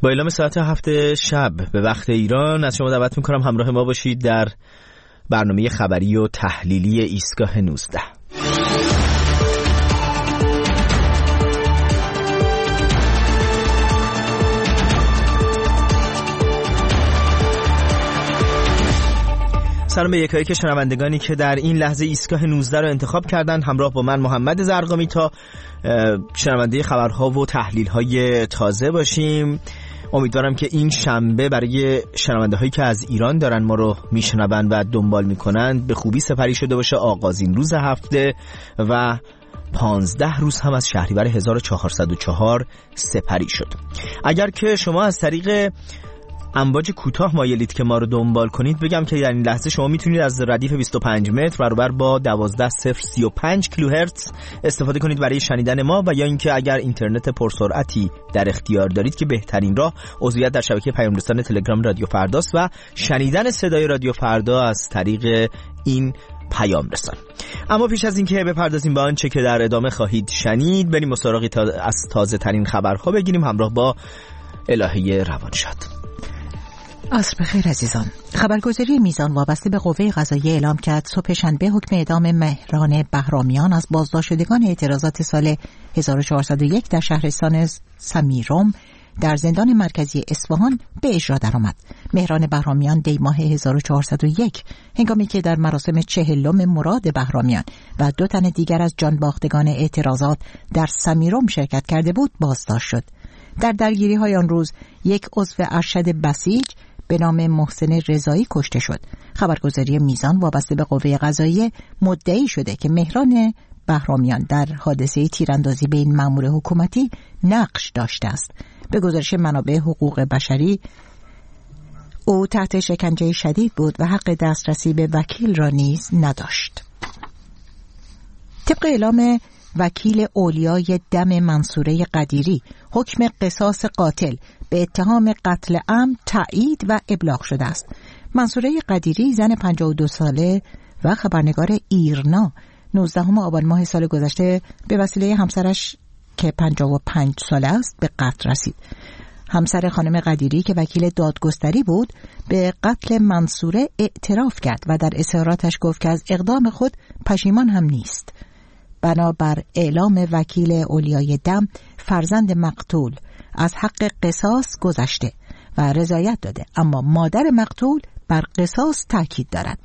با اعلام ساعت 7 شب به وقت ایران از شما دعوت میکنم همراه ما باشید در برنامه خبری و تحلیلی ایستگاه 19. سلام به یکایک شنوندگانی که در این لحظه ایستگاه 19 رو انتخاب کردن، همراه با من محمد زرقامی تا شنونده خبرها و تحلیل‌های تازه باشیم. امیدوارم که این شنبه برای شنونده هایی که از ایران دارن ما رو میشنون و دنبال میکنن به خوبی سپری شده باشه. آغازین روز هفته و 15 روز هم از شهریور 1404 سپری شد. اگر که شما از طریق امواج کوتاه مایلید که ما رو دنبال کنید، بگم که در این لحظه شما میتونید از ردیف 25 متر برابر با 12035 کیلوهرتز استفاده کنید برای شنیدن ما، و یا اینکه اگر اینترنت پرسرعتی در اختیار دارید که بهترین راه عضویت در شبکه پیام رسان تلگرام رادیو فرداست و شنیدن صدای رادیو فردا از طریق این پیام رسان. اما پیش از اینکه بپردازیم به آنچه که در ادامه خواهید شنید، بریم مسابقه از تازه ترین خبرها بگیریم همراه با الهه روانشاد. عصر بخیر عزیزان. خبرگزاری میزان وابسته به قوه قضاییه اعلام کرد صبح شنبه حکم اعدام مهران بهرامیان از بازداشت شدگان اعتراضات سال 1401 در شهرستان سمیرم در زندان مرکزی اصفهان به اجرا درآمد. مهران بهرامیان دی ماه 1401 هنگامی که در مراسم 40 مراد بهرامیان و 2 تن دیگر از جانباختگان اعتراضات در سمیرم شرکت کرده بود بازداشت شد. در درگیری‌های آن روز یک عضو ارشد بسیج به نام محسن رضایی کشته شد. خبرگزاری میزان وابسته به قوه قضاییه مدعی شده که مهران بهرامیان در حادثه تیراندازی به این مأمور حکومتی نقش داشته است. به گزارش منابع حقوق بشری، او تحت شکنجه شدید بود و حق دسترسی به وکیل را نیز نداشت. طبق اعلام وکیل اولیای دم منصوره قدیری، حکم قصاص قاتل به اتهام قتل عمد تایید و ابلاغ شده است. منصوره قدیری زن 52 ساله و خبرنگار ایرنا 19 آبان ماه سال گذشته به وسیله همسرش که 55 ساله است به قتل رسید. همسر خانم قدیری که وکیل دادگستری بود به قتل منصوره اعتراف کرد و در اظهاراتش گفت که از اقدام خود پشیمان هم نیست. بنابر اعلام وکیل اولیای دم، فرزند مقتول از حق قصاص گذشته و رضایت داده، اما مادر مقتول بر قصاص تاکید دارد.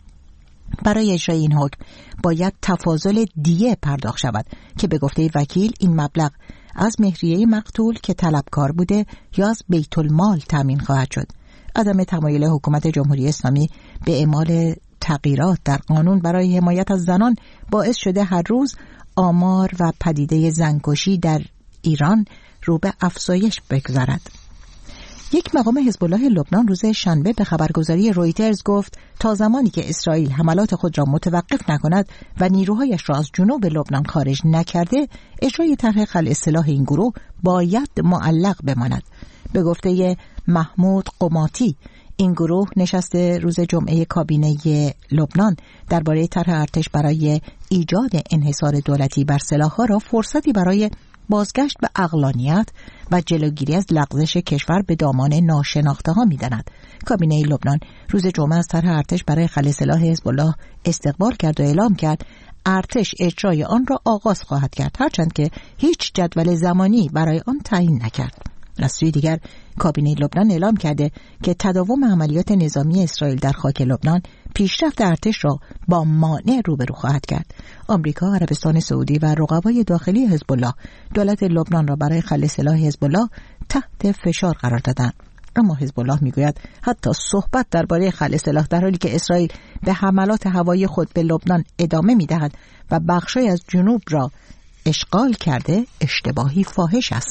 برای اجرای این حکم باید تفاضل دیه پرداخت شود که به گفته وکیل این مبلغ از مهریه مقتول که طلبکار بوده یا از بیت المال تامین خواهد شد. عدم تمایل حکومت جمهوری اسلامی به اعمال تغییرات در قانون برای حمایت از زنان باعث شده هر روز آمار و پدیده زنکشی در ایران رو به افزایش بگذارد. یک مقام حزب الله لبنان روز شنبه به خبرگزاری رویترز گفت تا زمانی که اسرائیل حملات خود را متوقف نکند و نیروهایش را از جنوب لبنان خارج نکرده، اجرای طرح خلع سلاح این گروه باید معلق بماند. به گفته محمود قماتی، این گروه نشست روز جمعه کابینه لبنان درباره طرح ارتش برای ایجاد انحصار دولتی بر سلاح‌ها را فرصتی برای بازگشت به عقلانیت و جلوگیری از لغزش کشور به دامان ناشناخته‌ها می‌داند. کابینه لبنان روز جمعه از طرح ارتش برای خلع سلاح حزب الله استقبال کرد و اعلام کرد ارتش اجرای آن را آغاز خواهد کرد، هرچند که هیچ جدول زمانی برای آن تعیین نکرد. از سوی دیگر کابینه لبنان اعلام کرده که تداوم عملیات نظامی اسرائیل در خاک لبنان پیشرفت ارتش را با مانع روبرو خواهد کرد. آمریکا، عربستان سعودی و رقبای داخلی حزب الله دولت لبنان را برای خلع سلاح حزب الله تحت فشار قرار دادند. اما حزب الله میگوید حتی صحبت درباره خلع سلاح در حالی که اسرائیل به حملات هوایی خود به لبنان ادامه میدهد و بخشی از جنوب را اشغال کرده اشتباهی فاحش است.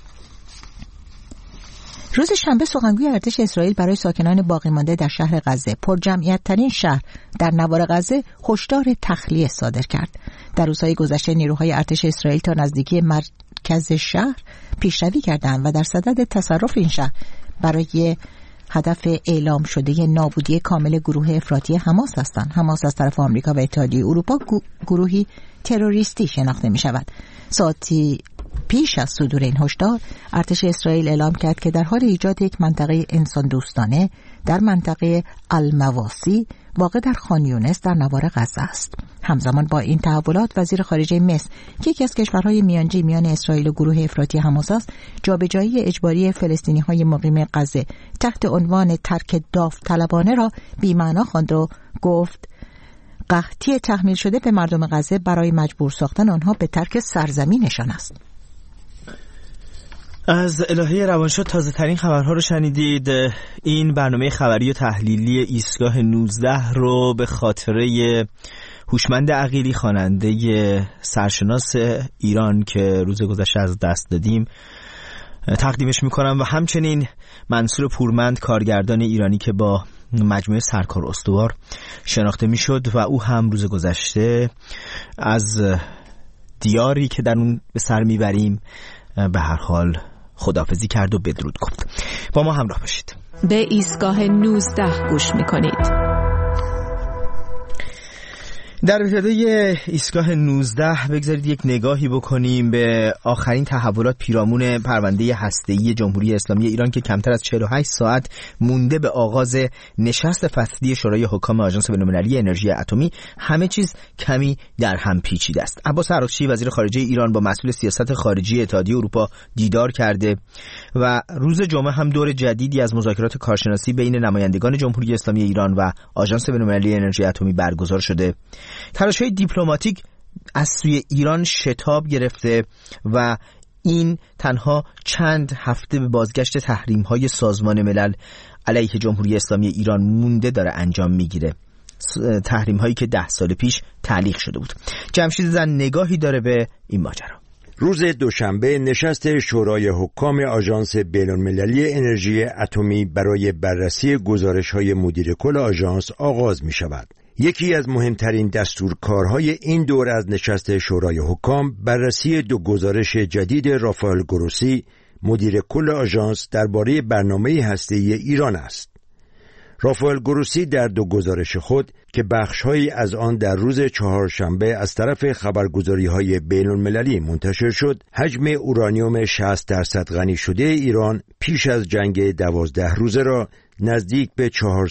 روز شنبه سخنگوی ارتش اسرائیل برای ساکنان باقی مانده در شهر غزه، پر جمعیت ترین شهر در نوار غزه، هشدار تخلیه صادر کرد. در روزهای گذشته نیروهای ارتش اسرائیل تا نزدیکی مرکز شهر پیشروی کردند و در صدد تصرف این شهر برای هدف اعلام شده نابودی کامل گروه افراطی حماس هستند. حماس از طرف آمریکا و اتحادیه اروپا گروهی تروریستی شناخته می شود. ساعتی پیش از صدور این هشدار، ارتش اسرائیل اعلام کرد که در حال ایجاد یک منطقه انسان دوستانه در منطقه المواسی واقع در خان یونس در نوار غزه است. همزمان با این تحولات، وزیر خارجه مصر که یکی از کشورهای میانجی میان اسرائیل و گروه افراطی حماس است، جابجایی اجباری فلسطینی‌های مقیم غزه تحت عنوان ترک داوطلبانه را بی‌معنا خواند و گفت قحطی تحمیل شده به مردم غزه برای مجبور ساختن آنها به ترک سرزمینشان است. از الهه روانشاد تازه ترین خبرها رو شنیدید. این برنامه خبری و تحلیلی ایستگاه 19 رو به خاطره هوشمند عقیلی، خواننده سرشناس ایران که روز گذشته از دست دادیم، تقدیمش میکنم و همچنین منصور پورمند، کارگردان ایرانی که با مجموعه سرکار استوار شناخته میشد و او هم روز گذشته از دیاری که در اون به سر میبریم به هر حال خداحافظی کرد و بدرود گفت. با ما همراه باشید. به ایستگاه 19 گوش میکنید. در ابتدای ایستگاه 19 بگذارید یک نگاهی بکنیم به آخرین تحولات پیرامون پرونده هسته‌ای جمهوری اسلامی ایران که کمتر از 48 ساعت مونده به آغاز نشست فصلی شورای حکام آژانس بین‌المللی انرژی اتمی همه چیز کمی در هم پیچیده است. عباس عراقچی وزیر خارجه ایران با مسئول سیاست خارجی اتحادیه اروپا دیدار کرده و روز جمعه هم دور جدیدی از مذاکرات کارشناسی بین نمایندگان جمهوری اسلامی ایران و آژانس بین‌المللی انرژی اتمی برگزار شده. تلاش‌های دیپلماتیک از سوی ایران شتاب گرفته و این تنها چند هفته به بازگشت تحریم‌های سازمان ملل علیه جمهوری اسلامی ایران مونده داره انجام میگیره. تحریم‌هایی که 10 سال پیش تعلیق شده بود. جمشید زن نگاهی داره به این ماجرا. روز دوشنبه نشست شورای حکام آژانس بین‌المللی انرژی اتمی برای بررسی گزارش‌های مدیر کل آژانس آغاز می‌شود. یکی از مهمترین دستورکارهای این دور از نشست شورای حکام بررسی 2 گزارش جدید رافائل گروسی مدیر کل آژانس درباره برنامه هسته‌ای ایران است. رافائل گروسی در 2 گزارش خود که بخش‌هایی از آن در روز چهارشنبه از طرف خبرگزاری‌های بین‌المللی منتشر شد، حجم اورانیوم 60% غنی شده ایران پیش از جنگ 12 روزه را نزدیک به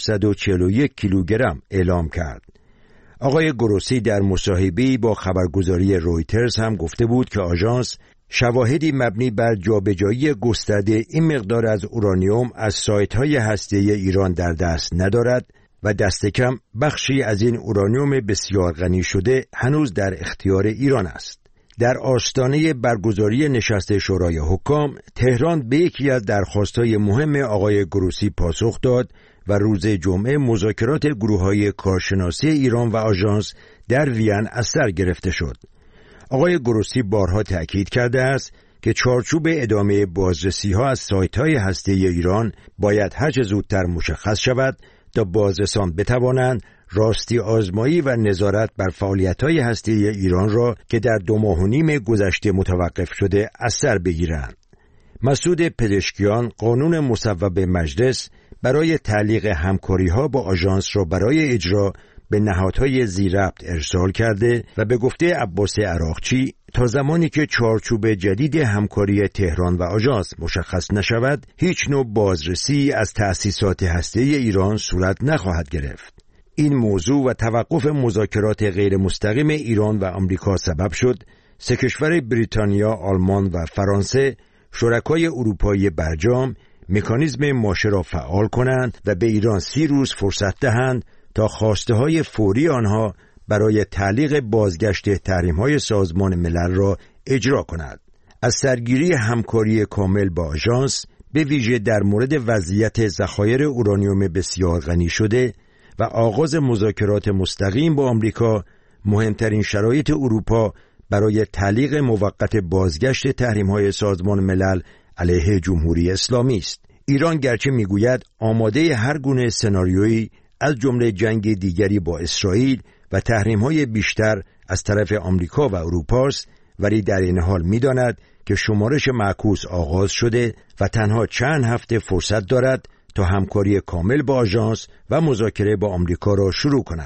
441 کیلوگرم اعلام کرد. آقای گروسی در مصاحبه‌ای با خبرگزاری رویترز هم گفته بود که آژانس شواهدی مبنی بر جابجایی گسترده این مقدار از اورانیوم از سایت‌های هسته‌ای ایران در دست ندارد و دست کم بخشی از این اورانیوم بسیار غنی شده هنوز در اختیار ایران است. در آستانه برگزاری نشست شورای حکام، تهران به یکی از درخواست‌های مهم آقای گروسی پاسخ داد و روز جمعه مذاکرات گروه‌های کارشناسی ایران و آژانس در وین از سر گرفته شد. آقای گروسی بارها تأکید کرده است که چارچوب ادامه بازرسی‌ها از سایت‌های هسته‌ای ایران باید هر چه زودتر مشخص شود تا بازرسان بتوانند راستی آزمایی و نظارت بر فعالیت‌های هسته‌ای ایران را که در 2 ماه و نیم گذشته متوقف شده از سر بگیرند. مسعود پزشکیان قانون مصوب مجلس برای تعلیق همکاری‌ها با آژانس را برای اجرا به نهادهای ذی‌ربط ارسال کرده و به گفته عباس عراقچی تا زمانی که چارچوب جدید همکاری تهران و آژانس مشخص نشود، هیچ نوع بازرسی از تأسیسات هسته‌ای ایران صورت نخواهد گرفت. این موضوع و توقف مذاکرات غیر مستقیم ایران و آمریکا سبب شد 3 کشور بریتانیا، آلمان و فرانسه شرکای اروپایی برجام مکانیزم ماشه را فعال کنند و به ایران 30 روز فرصت دهند تا خواسته‌های فوری آنها برای تعلیق بازگشت تحریم‌های سازمان ملل را اجرا کند. از سرگیری همکاری کامل با آژانس به ویژه در مورد وضعیت ذخایر اورانیوم بسیار غنی شده و آغاز مذاکرات مستقیم با آمریکا، مهمترین شرایط اروپا برای تعلیق موقت بازگشت تحریم‌های سازمان ملل علیه جمهوری اسلامی است. ایران گرچه میگوید آماده هر گونه سناریویی از جمله جنگ دیگری با اسرائیل و تحریم‌های بیشتر از طرف آمریکا و اروپا است، ولی در این حال می‌داند که شمارش معکوس آغاز شده و تنها چند هفته فرصت دارد تا همکاری کامل با آژانس و مذاکره با آمریکا را شروع کند.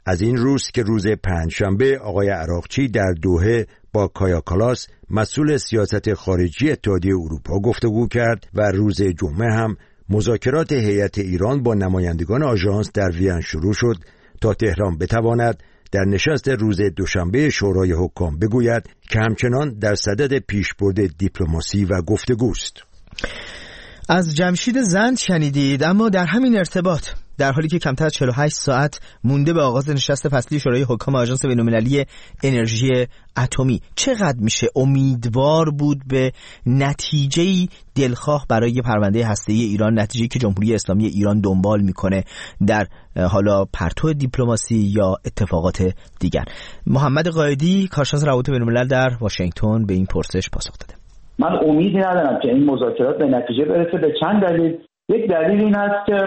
از این روز که روز پنجشنبه آقای عراقچی در دوحه با کایا کالاس مسئول سیاست خارجی اتحادیه اروپا گفتگو کرد و روز جمعه هم مذاکرات هیئت ایران با نمایندگان آژانس در وین شروع شد تا تهران بتواند در نشست روز دوشنبه شورای حکام بگوید که همچنان در صدد پیشبرد دیپلماسی و گفتگوست. از جمشید زند شنیدید. اما در همین ارتباط در حالی که کمتر از 48 ساعت مونده به آغاز نشست فصلی شورای حکام آژانس بین‌المللی انرژی اتمی، چقدر میشه امیدوار بود به نتیجه‌ای دلخواه برای پرونده هسته‌ای ایران، نتیجه‌ای که جمهوری اسلامی ایران دنبال میکنه در حالا پرتو دیپلماسی یا اتفاقات دیگر؟ محمد قائدی، کارشناس روابط بین‌الملل در واشنگتن، به این پرسش پاسخ داده. من امیدی ندارم که این مذاکرات به نتیجه برسه به چند دلیل. یک دلیل این است که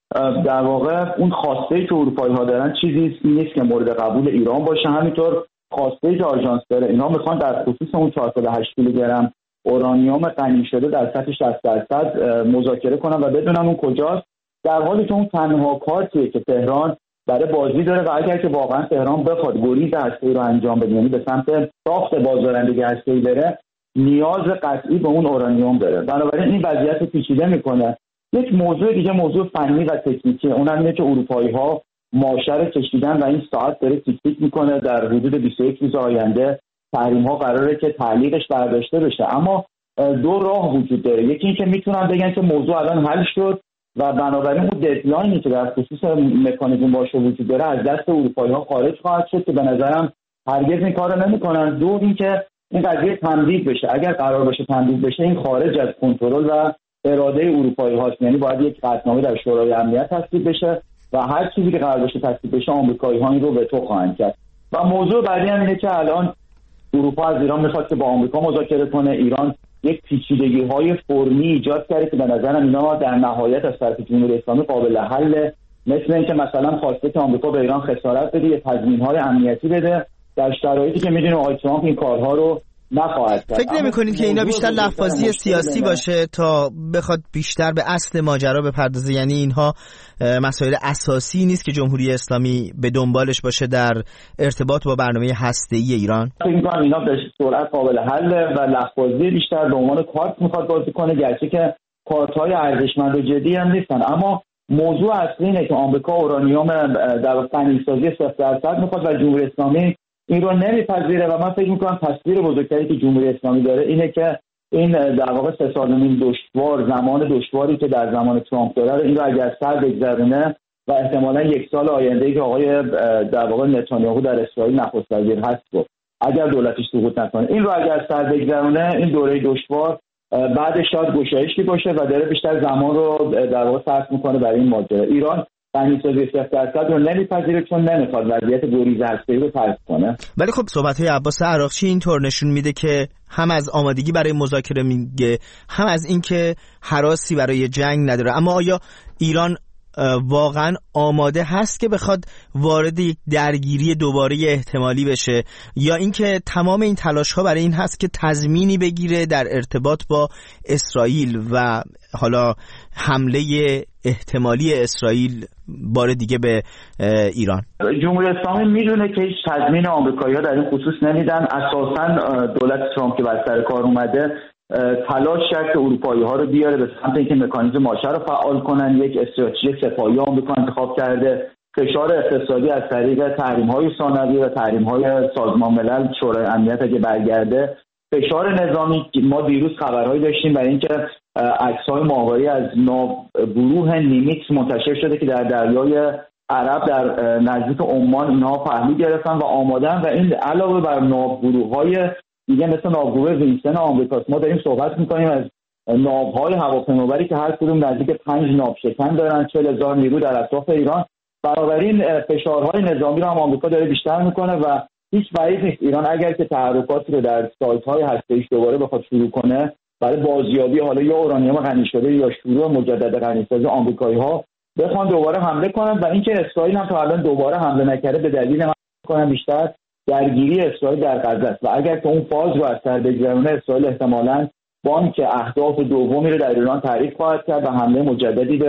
در واقع اون خواسته که اروپایی‌ها دارن چیزی نیست که مورد قبول ایران باشه. همینطور خواسته که آژانس داره، اینا میخوان در خصوص اون 408 کیلوگرم اورانیوم غنی شده در سطح 60% مذاکره کنن و بدونن اون کجاست، در حالی که اون تنها کارتیه که تهران برای بازی داره و اگر که واقعا تهران بخواد گریز هسته‌ای رو انجام بده، یعنی به سمت ساخت بازدارندگی هسته‌ای بره، نیاز قطعی به اون اورانیوم داره. بنابراین این وضعیت رو پیچیده میکنه. یک موضوع دیگه موضوع فنی و تکنیکی، اونم اینه که اروپایی‌ها ماشه رو کشیدن و این ساعت داره تیک تیک میکنه. در حدود 21 روز آینده تحریم‌ها قراره که تعلیقش برداشته بشه. اما دو راه وجود داره. یکی این که میتونن بگن که موضوع الان حل شد و بنابراین اون ددلاینی که در خصوص مکانیزم باشه وجود داره از دست اروپایی‌ها خارج خواهد شد که به نظرم هرگز این کارو نمی‌کنن. دو این که این قضیه تمدید بشه. اگر قرار باشه تمدید بشه، این خارج از کنترل و اراده اروپایی هاست، یعنی باید یک قطعنامه در شورای امنیت تصویب بشه و هر چیزی که قرار باشه تصویب بشه آمریکایی ها این رو به تو خواهند کرد. و موضوع بعدی هم اینه که الان اروپا از ایران میخواد که با آمریکا مذاکره کنه. ایران یک پیچیدگی های فرمی ایجاد کرده که به نظرم اینا در نهایت از طرف جمهوری اسلامی قابل حل، مثل اینکه مثلا خواسته که آمریکا به ایران خسارت بده، یا تضمین های امنیتی بده، در شرایطی که میدونیم آقای ترامپ این کارها رو نخواهد کرد. فکر نمی‌کنید که اینا بیشتر لفاظی سیاسی باشه تا بخواد بیشتر به اصل ماجرا بپردازه؟ یعنی اینها مسائل اساسی نیست که جمهوری اسلامی به دنبالش باشه در ارتباط با برنامه هسته‌ای ایران؟ فکر می‌کنم اینا به سرعت قابل حل و لفاظی بیشتر به عنوان کارت می‌خواد بازی کنه، گرچه که کارت‌های ارزشمند و جدی هم نیستن. اما موضوع اصلی اینه که آمریکا اورانیوم در غنی‌سازی 0% می‌خواد و جمهوری اسلامی این رو نمیپذیره و من فکر میکنم تصویر بزرگتری که جمهوری اسلامی داره اینه که این در واقع 3 سال و نیم دشوار، زمان دشواری که در زمان ترامپ داره، این رو اگر سر بگذرونه و احتمالاً 1 سال آینده که آقای در واقع نتانیاهو در اسرائیل نخست وزیر هست رو اگر دولتش سقوط نکنه، این رو اگر سر بگذرونه، این دوره دشوار بعدش شاید گشایشی باشه و داره بیشتر زمان رو در واقع صرف میکنه برای این ماجرا. ایران غنی‌سازی 0% رو نمیپذیره چون نمیخواد وضعیت گریز هسته‌ای رو ترک کنه. ولی خب صحبت‌های عباس عراقچی اینطور نشون میده که هم از آمادگی برای مذاکره میگه، هم از اینکه هراسی برای جنگ نداره. اما آیا ایران واقعا آماده هست که بخواد وارد یک درگیری دوباره احتمالی بشه، یا اینکه تمام این تلاش‌ها برای این هست که تضمینی بگیره در ارتباط با اسرائیل و حالا حمله احتمالی اسرائیل بار دیگه به ایران؟ جمهوری اسلامی میدونه که هیچ تضمین آمریکایی‌ها در این خصوص نمیدن. اساساً دولت ترامپ که بر سر کار اومده تلاش کرد که اروپایی‌ها رو بیاره به سمت اینکه مکانیزم ماشه رو فعال کنن. یک استراتژی سپاهی آمریکا انتخاب کرده، فشار اقتصادی از طریق تحریم‌های ثانوی و تحریم‌های سازمان ملل، شورای امنیت اگه برگرده، فشار نظامی. ما دیروز خبرهایی داشتیم برای اینکه عکس‌های ماهواری از ناوگروه نیمیتس منتشر شده که در دریای عرب در نزدیک عمان اینها پهلو گرفتن و آمادن و این علاوه بر ناوگروه‌های دیگه مثل ناوگروه وینستن آمریکاست. ما داریم صحبت می‌کنیم از ناوهای هواپیمابری که هر کدوم نزدیک 5 ناوشکن دارن، 40,000 نیرو در اطراف ایران. بنابراین فشارهای نظامی رو هم آمریکا داره بیشتر میکنه و هیچ بعید نیست ایران اگر که تحرکاتی رو در سایت‌های هسته‌ایش دوباره بخواد شروع کنه برای بازیابی حالا یا اورانیوم غنی شده یا شروع مجدد غنی‌سازی، آمریکایی‌ها بخوان دوباره حمله کنن و اینکه اسرائیل هم تا الان دوباره حمله نکرده به دلیل کنن بیشتر درگیری اسرائیل در غزه است و اگر که اون فاز رو از سر بگذرونه، اسرائیل احتمالاً بانک اهداف دومی رو در ایران تعریف خواهد کرد و حمله مجددی به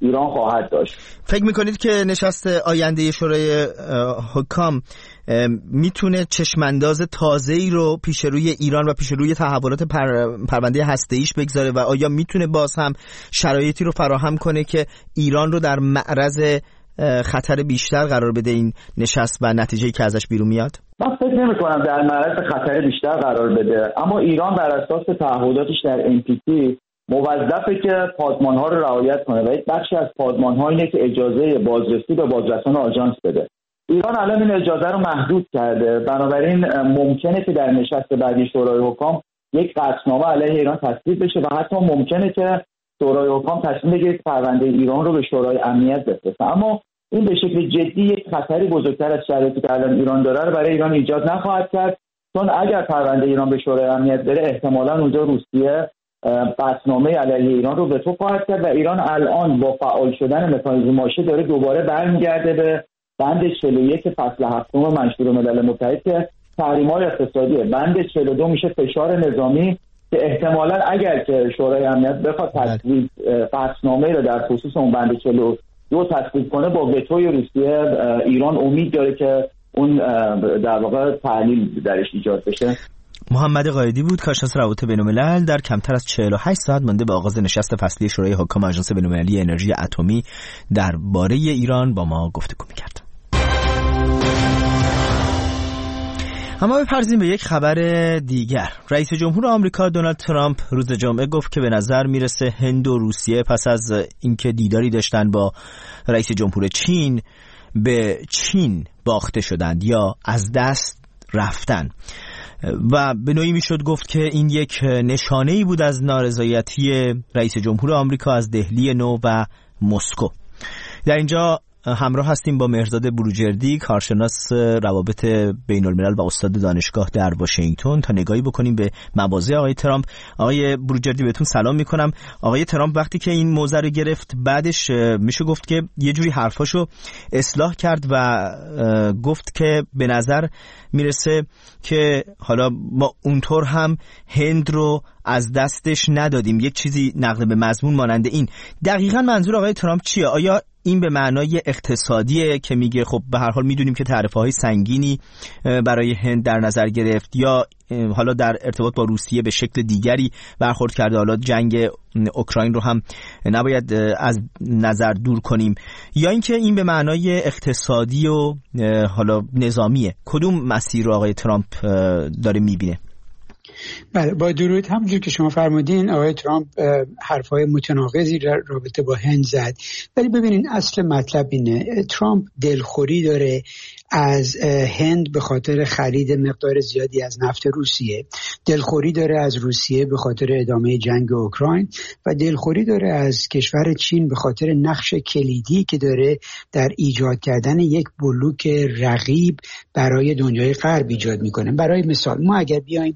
ایران خواهد داشت. فکر میکنید که نشست آینده شورای حکام میتونه چشمانداز تازه‌ای رو پیش روی ایران و پیش روی تحولات پرونده هسته‌ایش بگذاره و آیا میتونه باز هم شرایطی رو فراهم کنه که ایران رو در معرض خطر بیشتر قرار بده این نشست و نتیجه‌ای که ازش بیرون میاد؟ من فکر نمی‌کنم در معرض خطر بیشتر قرار بده، اما ایران بر اساس تعهداتش در NPT موظفه که پادمان‌ها رو رعایت کنه و یک بخشی از پادمان‌ها اینه که اجازه بازرسی به بازرسان آژانس بده. ایران الان این اجازه رو محدود کرده، بنابراین ممکنه که در نشست بعدی شورای حکام یک قطعنامه علیه ایران تصویب بشه و حتی ممکنه که شورای حکام تصمیم بگیره پرونده ایران رو به شورای امنیت بفرسته. اما این به شکل جدی یک خطری بزرگتر از شرایطی که الان ایران داره رو برای ایران ایجاد نخواهد کرد، چون اگر پرونده ایران به شورای امنیت بره احتمالاً اونجا روسیه قطعنامه علیه ایران رو وتو خواهد کرد و ایران الان با فعال شدن مکانیزم ماشه داره دوباره برمیگرده به بند 41 فصل 7 منشور ملل متحد که تحریم‌های اقتصادیه. بند 42 میشه فشار نظامی که احتمالاً اگر که شورای امنیت بخواد تصویب قطعنامه رو در خصوص اون بند 42 تصویب کنه، با وتوی روسیه ایران امید داره که اون در واقع تحلیل درش ایجاد بشه. محمد قائدی بود، کارشناس روابط بین‌الملل، در کمتر از 48 ساعت مانده به آغاز نشست فصلی شورای حکام آژانس بین‌المللی انرژی اتمی درباره ایران با ما گفتگو می‌کرد. اما بپردازیم به یک خبر دیگر. رئیس جمهور آمریکا دونالد ترامپ روز جمعه گفت که به نظر میرسه هند و روسیه پس از اینکه دیداری داشتن با رئیس جمهور چین به چین باخته شدند یا از دست رفتن و به نوعی میشد گفت که این یک نشانه‌ای بود از نارضایتی رئیس جمهور آمریکا از دهلی نو و مسکو. در اینجا همراه هستیم با مهرداد بروجردی، کارشناس روابط بین الملل و استاد دانشگاه در واشنگتن، تا نگاهی بکنیم به مواضع آقای ترامپ. آقای بروجردی بهتون سلام میکنم. آقای ترامپ وقتی که این موضوع رو گرفت بعدش میشه گفت که یه جوری حرفاشو اصلاح کرد و گفت که به نظر میرسه که حالا ما اونطور هم هند رو از دستش ندادیم، یک چیزی نقل به مضمون ماننده این. دقیقاً منظور آقای ترامپ چیه؟ آیا این به معنای اقتصادیه که میگه خب به هر حال میدونیم که تعرفه‌های سنگینی برای هند در نظر گرفت، یا حالا در ارتباط با روسیه به شکل دیگری برخورد کرده، حالا جنگ اوکراین رو هم نباید از نظر دور کنیم، یا اینکه این به معنای اقتصادی و حالا نظامیه؟ کدوم مسیر رو آقای ترامپ داره میبینه؟ بله، با درود. همونجور که شما فرمودین آقای ترامپ حرفای متناقضی در رابطه با هند زد، ولی ببینین اصل مطلب اینه، ترامپ دلخوری داره از هند به خاطر خرید مقدار زیادی از نفت روسیه، دلخوری داره از روسیه به خاطر ادامه جنگ اوکراین و دلخوری داره از کشور چین به خاطر نقش کلیدی که داره در ایجاد کردن یک بلوک رقیب برای دنیای غرب ایجاد میکنه. برای مثال ما اگر بیایم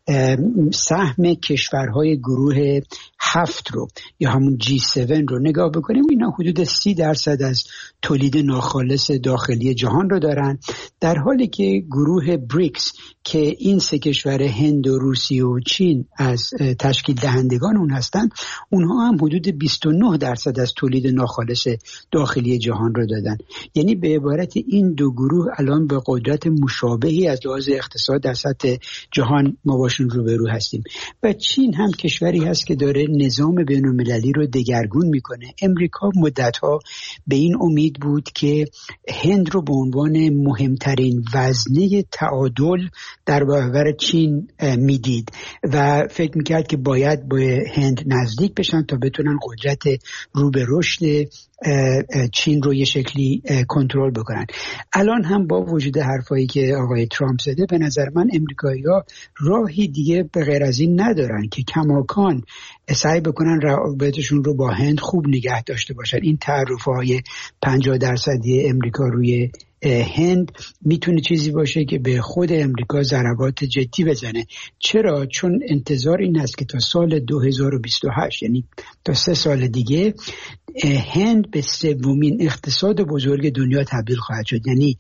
سهم کشورهای گروه 7 رو یا همون G7 رو نگاه بکنیم، اینا حدود 30% از تولید ناخالص داخلی جهان رو دارن، در حالی که گروه بریکس که این سه کشور هند و روسیه و چین از تشکیل دهندگان اون هستن، اونها هم حدود 29% از تولید ناخالص داخلی جهان رو دادن. یعنی به عبارت این دو گروه الان به قدرت مشابهی از لحاظ اقتصاد در سطح جهان ما باشون روبرو هستیم. و چین هم کشوری هست که داره نظام بین‌المللی رو دگرگون میکنه. امریکا مدتها به این امید بود که هند رو به عنوان مهمترین وزنه تعادل در برابر چین میدید و فکر میکرد که باید با هند نزدیک بشن تا بتونن قدرت رو به رشد چین رو یه شکلی کنترل بکنن. الان هم با وجود حرفایی که آقای ترامپ زده، به نظر من امریکایی‌ها راهی دیگه به غیر از این ندارن که کماکان سعی بکنن روابطشون رو با هند خوب نگه داشته باشن. این تعرفه‌های 50% امریکا روی هند میتونه چیزی باشه که به خود امریکا ضربات جدی بزنه. چرا؟ چون انتظار این هست که تا سال 2028 یعنی تا 3 سال دیگه هند به 3مین اقتصاد بزرگ دنیا تبدیل خواهد شد. یعنی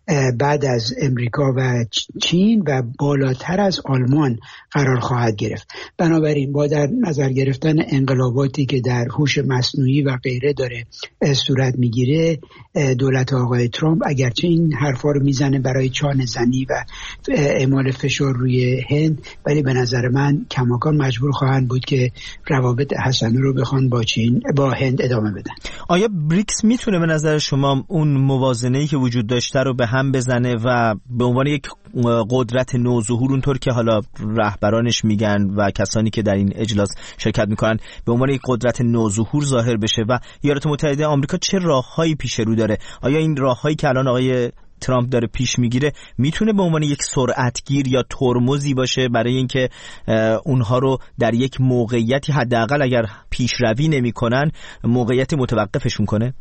بعد از امریکا و چین و بالاتر از آلمان قرار خواهد گرفت. بنابراین با در نظر گرفتن انقلاباتی که در هوش مصنوعی و غیره داره صورت میگیره، دولت آقای ترامپ اگرچه این حرفا رو میزنه برای چانه زنی و اعمال فشار روی هند، ولی به نظر من کماکان مجبور خواهند بود که روابط حسنه رو بخوان با هند ادامه بدن. آیا بریکس میتونه به نظر شما اون موازنه‌ای که وجود داشته رو به هم بزنه و به عنوان یک قدرت نوظهور، اونطور که حالا رهبرانش میگن و کسانی که در این اجلاس شرکت میکنن، به عنوان یک قدرت نوظهور ظاهر بشه و ایالات متحده آمریکا چه راههایی پیش رو داره؟ آیا این راههایی که الان آقای ترامپ داره پیش میگیره میتونه به عنوان یک سرعتگیر یا ترمزی باشه برای اینکه اونها رو در یک موقعیتی، حداقل اگر پیشروی نمیکنن، موقعیت متوقفشون کنه؟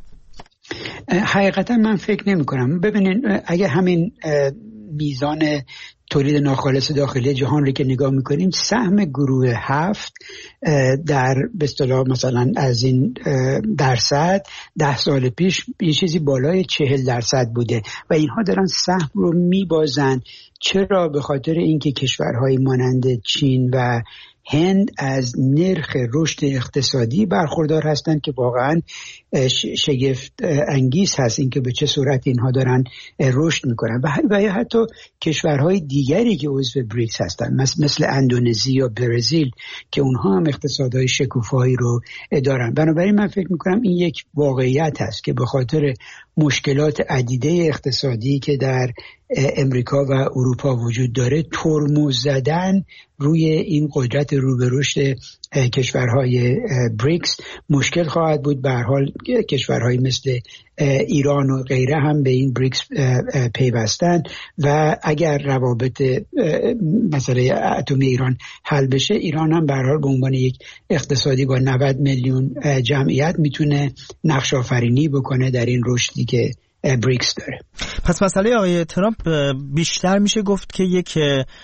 حقیقتا من فکر نمی کنم. ببینین، اگه همین میزان تولید ناخالص داخلی جهان رو که نگاه میکنیم، سهم گروه 7 در به اصطلاح مثلا از این درصد 10 سال پیش یه چیزی بالای 40% بوده و اینها دارن سهم رو میبازن. چرا؟ به خاطر اینکه کشورهای مانند چین و هند از نرخ رشد اقتصادی برخوردار هستند که واقعا شگفت انگیز هست اینکه به چه صورت اینها دارن رشد میکنن و حتی کشورهای دیگری که عضو بریکس هستند مثل اندونزی یا برزیل که اونها هم اقتصادهای شکوفایی رو دارن. بنابراین من فکر میکنم این یک واقعیت هست که به خاطر مشکلات عدیده اقتصادی که در امریکا و اروپا وجود داره، ترمز زدن روی این قدرت رو به رشد کشورهای بریکس مشکل خواهد بود. به هر حال کشورهای مثل ایران و غیره هم به این بریکس پیوستن و اگر روابط مسئله اتمی ایران حل بشه، ایران هم به هر حال به عنوان یک اقتصادی با 90 میلیون جمعیت میتونه نقش آفرینی بکنه در این رشدی که بریکس داره. پس مسئله آقای ترامپ بیشتر میشه گفت که یک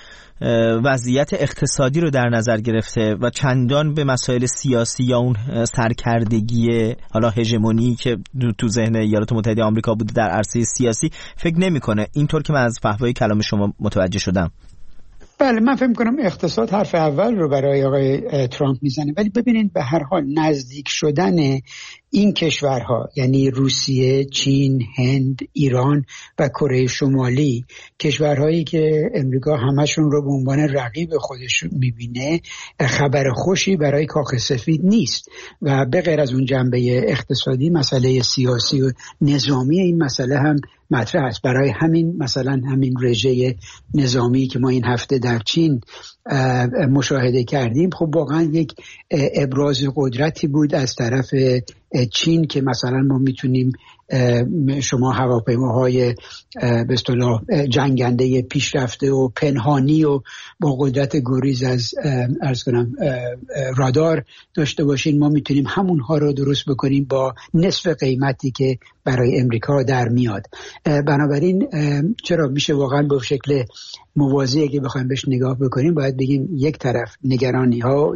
وضعیت اقتصادی رو در نظر گرفته و چندان به مسائل سیاسی یا اون سرکردگی حالا هژمونی که تو ذهن ایالات متحده آمریکا بوده در عرصه سیاسی فکر نمی‌کنه. اینطور که من از فحوای کلام شما متوجه شدم. بله، من فکر می‌کنم اقتصاد حرف اول رو برای آقای ترامپ میزنه، ولی ببینید به هر حال نزدیک شدن این کشورها، یعنی روسیه، چین، هند، ایران و کره شمالی، کشورهایی که امریکا همشون رو به عنوان رقیب خودش میبینه، خبر خوشی برای کاخ سفید نیست و به غیر از اون جنبه اقتصادی، مسئله سیاسی و نظامی این مسئله هم مطرح است. برای همین مثلا همین رژه نظامی که ما این هفته در چین مشاهده کردیم، خب واقعا یک ابراز قدرتی بود از طرف چین که مثلا ما میتونیم شما هواپیماهای به اصطلاح جنگنده پیشرفته و پنهانی و با قدرت گریز از عرض کنم رادار داشته باشین، ما میتونیم همونها رو درست بکنیم با نصف قیمتی که برای امریکا در میاد. بنابراین چرا میشه واقعا به شکل موازی که بخوایم بهش نگاه بکنیم، باید بگیم یک طرف نگرانی ها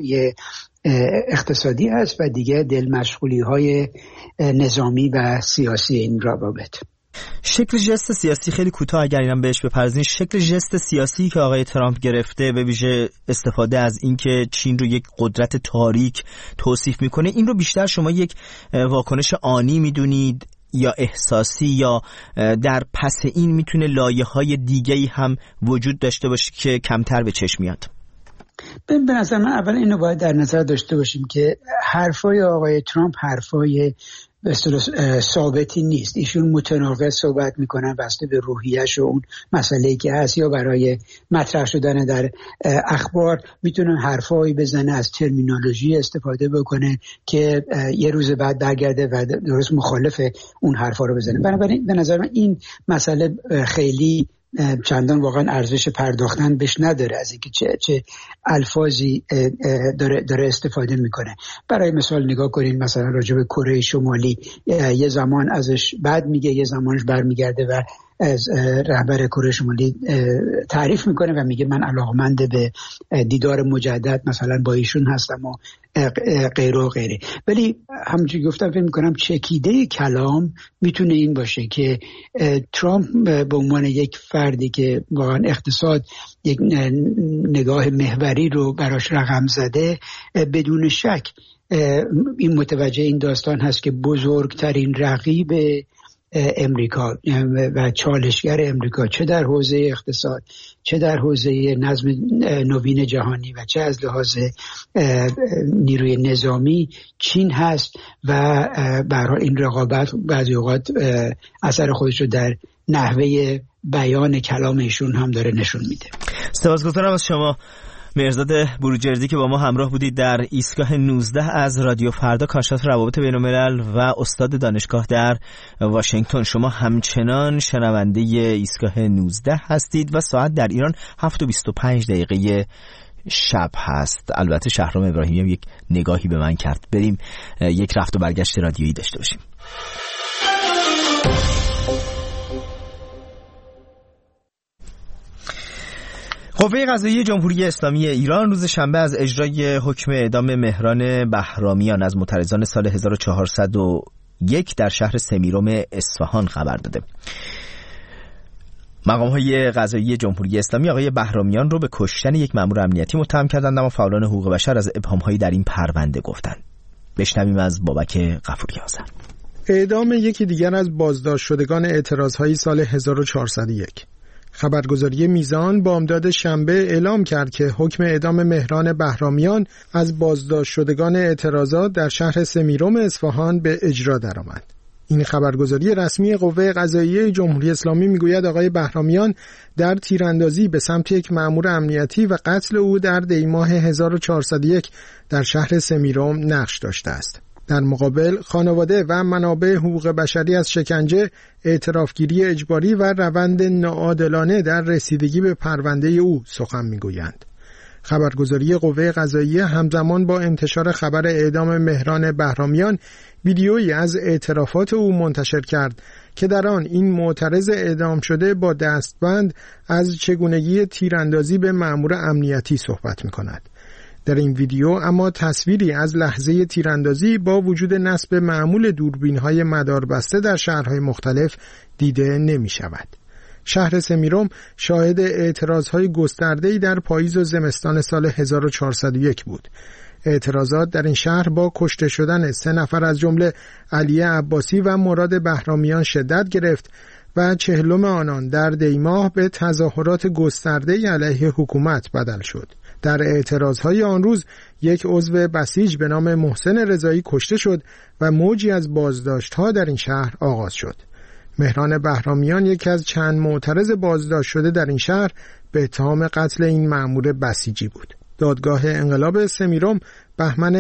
اقتصادی هست و دیگه دل مشغولی های نظامی و سیاسی این روابط. شکل جست سیاسی خیلی کوتاه اگر اینم بهش بپردازین، شکل جست سیاسی که آقای ترامپ گرفته به ویژه استفاده از اینکه چین رو یک قدرت تاریک توصیف میکنه، این رو بیشتر شما یک واکنش آنی میدونید یا احساسی، یا در پس این میتونه لایه‌های دیگه‌ای هم وجود داشته باشه که کمتر به چشم میاد؟ به نظر من اول اینو باید در نظر داشته باشیم که حرفای آقای ترامپ حرفای به اصطلاح ثابتی نیست. ایشون متناقض صحبت میکنن بسته به روحیه‌اش و اون مسئله‌ای که هست، یا برای مطرح شدن در اخبار میتونن حرفایی بزنه، از ترمینولوژی استفاده بکنه که یه روز بعد برگرده و درست مخالف اون حرفا رو بزنه. بنابراین به نظر من این مسئله خیلی چندان واقعا ارزش پرداختن بهش نداره از اینکه چه الفاظی داره استفاده میکنه. برای مثال نگاه کنین مثلا راجع به کره شمالی، یه زمان ازش بد میگه، یه زمانش برمیگرده و از رهبر کره شمالی تعریف میکنه و میگه من علاقمند به دیدار مجدد مثلا با ایشون هستم و غیره و غیره. ولی همونجوری گفتم فکر میکنم چکیده کلام میتونه این باشه که ترامپ به عنوان یک فردی که واقعا اقتصاد یک نگاه محوری رو براش رقم زده، بدون شک این متوجه این داستان هست که بزرگترین رقیب امریکا و چالشگر امریکا، چه در حوزه اقتصاد، چه در حوزه نظم نوین جهانی و چه از لحاظ نیروی نظامی، چین هست و برای این رقابت بعضی اوقات اثر خودش رو در نحوه بیان کلام ایشون هم داره نشون میده. سپاسگزارم از شما مرزاد بروجردی که با ما همراه بودید در ایستگاه 19 از رادیو فردا، کارشناس روابط بین‌الملل و استاد دانشگاه در واشنگتن. شما همچنان شنونده ایستگاه 19 هستید و ساعت در ایران 7:25 شب هست. البته شهرام ابراهیمی یک نگاهی به من کرد. بریم یک رفت و برگشت رادیویی داشته باشیم. قوه قضاییه جمهوری اسلامی ایران روز شنبه از اجرای حکم اعدام مهران بهرامیان از معترضان سال 1401 در شهر سمیرم اصفهان خبر داده. مقام‌های قضاییه جمهوری اسلامی آقای بهرامیان رو به کشتن یک مأمور امنیتی متهم کردند، اما فعالان حقوق بشر از ابهام‌هایی در این پرونده گفتند. بشنویم از بابک غفوری آذر. اعدام یکی دیگر از بازداشت شدگان اعتراض‌های سال 1401. خبرگزاری میزان بامداد شنبه اعلام کرد که حکم اعدام مهران بهرامیان از بازداشت شدگان اعتراضات در شهر سمیرم اصفهان به اجرا درآمد. این خبرگزاری رسمی قوه قضاییه جمهوری اسلامی میگوید آقای بهرامیان در تیراندازی به سمت یک مأمور امنیتی و قتل او در دی‌ماه 1401 در شهر سمیرم نقش داشته است. در مقابل خانواده و منابع حقوق بشری از شکنجه، اعترافگیری اجباری و روند ناعادلانه در رسیدگی به پرونده او سخن میگویند. خبرگزاری قوه قضاییه همزمان با انتشار خبر اعدام مهران بهرامیان ویدیویی از اعترافات او منتشر کرد که در آن این معترض اعدام شده با دستبند از چگونگی تیراندازی به مأمور امنیتی صحبت می‌کند. در این ویدیو اما تصویری از لحظه تیراندازی با وجود نصب معمول دوربین‌های مداربسته در شهرهای مختلف دیده نمی‌شود. شهر سمیرم شاهد اعتراضهای گسترده‌ای در پاییز و زمستان سال 1401 بود. اعتراضات در این شهر با کشته شدن 3 نفر از جمله علی عباسی و مراد بهرامیان شدت گرفت و 40 آنان در دی‌ماه به تظاهرات گسترده‌ای علیه حکومت بدل شد. در اعتراضهای آن روز یک عضو بسیج به نام محسن رضایی کشته شد و موجی از بازداشت‌ها در این شهر آغاز شد. مهران بهرامیان یکی از چند معترض بازداشت شده در این شهر به اتهام قتل این مأمور بسیجی بود. دادگاه انقلاب سمیرم بهمن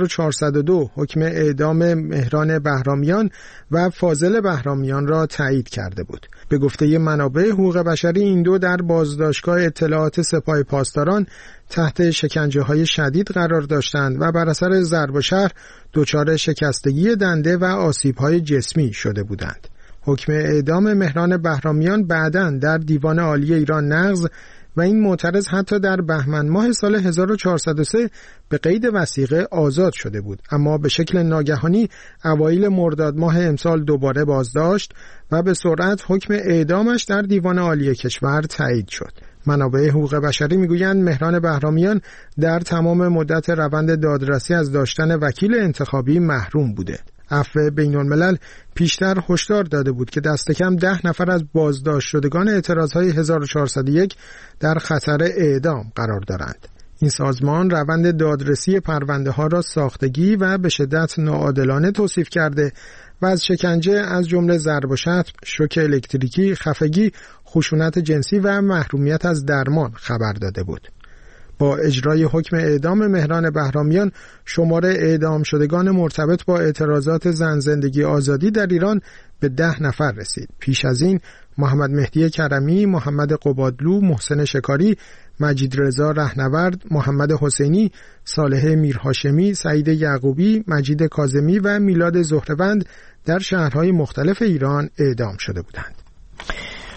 1402 حکم اعدام مهران بهرامیان و فاضل بهرامیان را تایید کرده بود. به گفته منابع حقوق بشری این دو در بازداشتگاه اطلاعات سپاه پاسداران تحت شکنجه‌های شدید قرار داشتند و بر اثر ضرب شهر دچار شکستگی دنده و آسیب‌های جسمی شده بودند. حکم اعدام مهران بهرامیان بعداً در دیوان عالی ایران نقض و این معترض حتی در بهمن ماه سال 1403 به قید وثیقه آزاد شده بود، اما به شکل ناگهانی اوایل مرداد ماه امسال دوباره بازداشت و به سرعت حکم اعدامش در دیوان عالی کشور تایید شد. منابع حقوق بشری میگویند مهران بهرامیان در تمام مدت روند دادرسی از داشتن وکیل انتخابی محروم بوده. عفو بین‌الملل پیشتر هشدار داده بود که دست کم 10 نفر از بازداشت شدگان اعتراضهای 1401 در خطر اعدام قرار دارند. این سازمان روند دادرسی پرونده ها را ساختگی و به شدت ناعادلانه توصیف کرده و از شکنجه از جمله ضرب و شتم، شوک الکتریکی، خفگی، خشونت جنسی و محرومیت از درمان خبر داده بود. با اجرای حکم اعدام مهران بهرامیان شمار اعدام شدگان مرتبط با اعتراضات زن زندگی آزادی در ایران به 10 نفر رسید. پیش از این محمد مهدی کرمی، محمد قبادلو، محسن شکاری، مجید رضا رهنورد، محمد حسینی، صالح میرهاشمی، سعید یعقوبی، مجید کاظمی و میلاد زهره‌وند در شهرهای مختلف ایران اعدام شده بودند.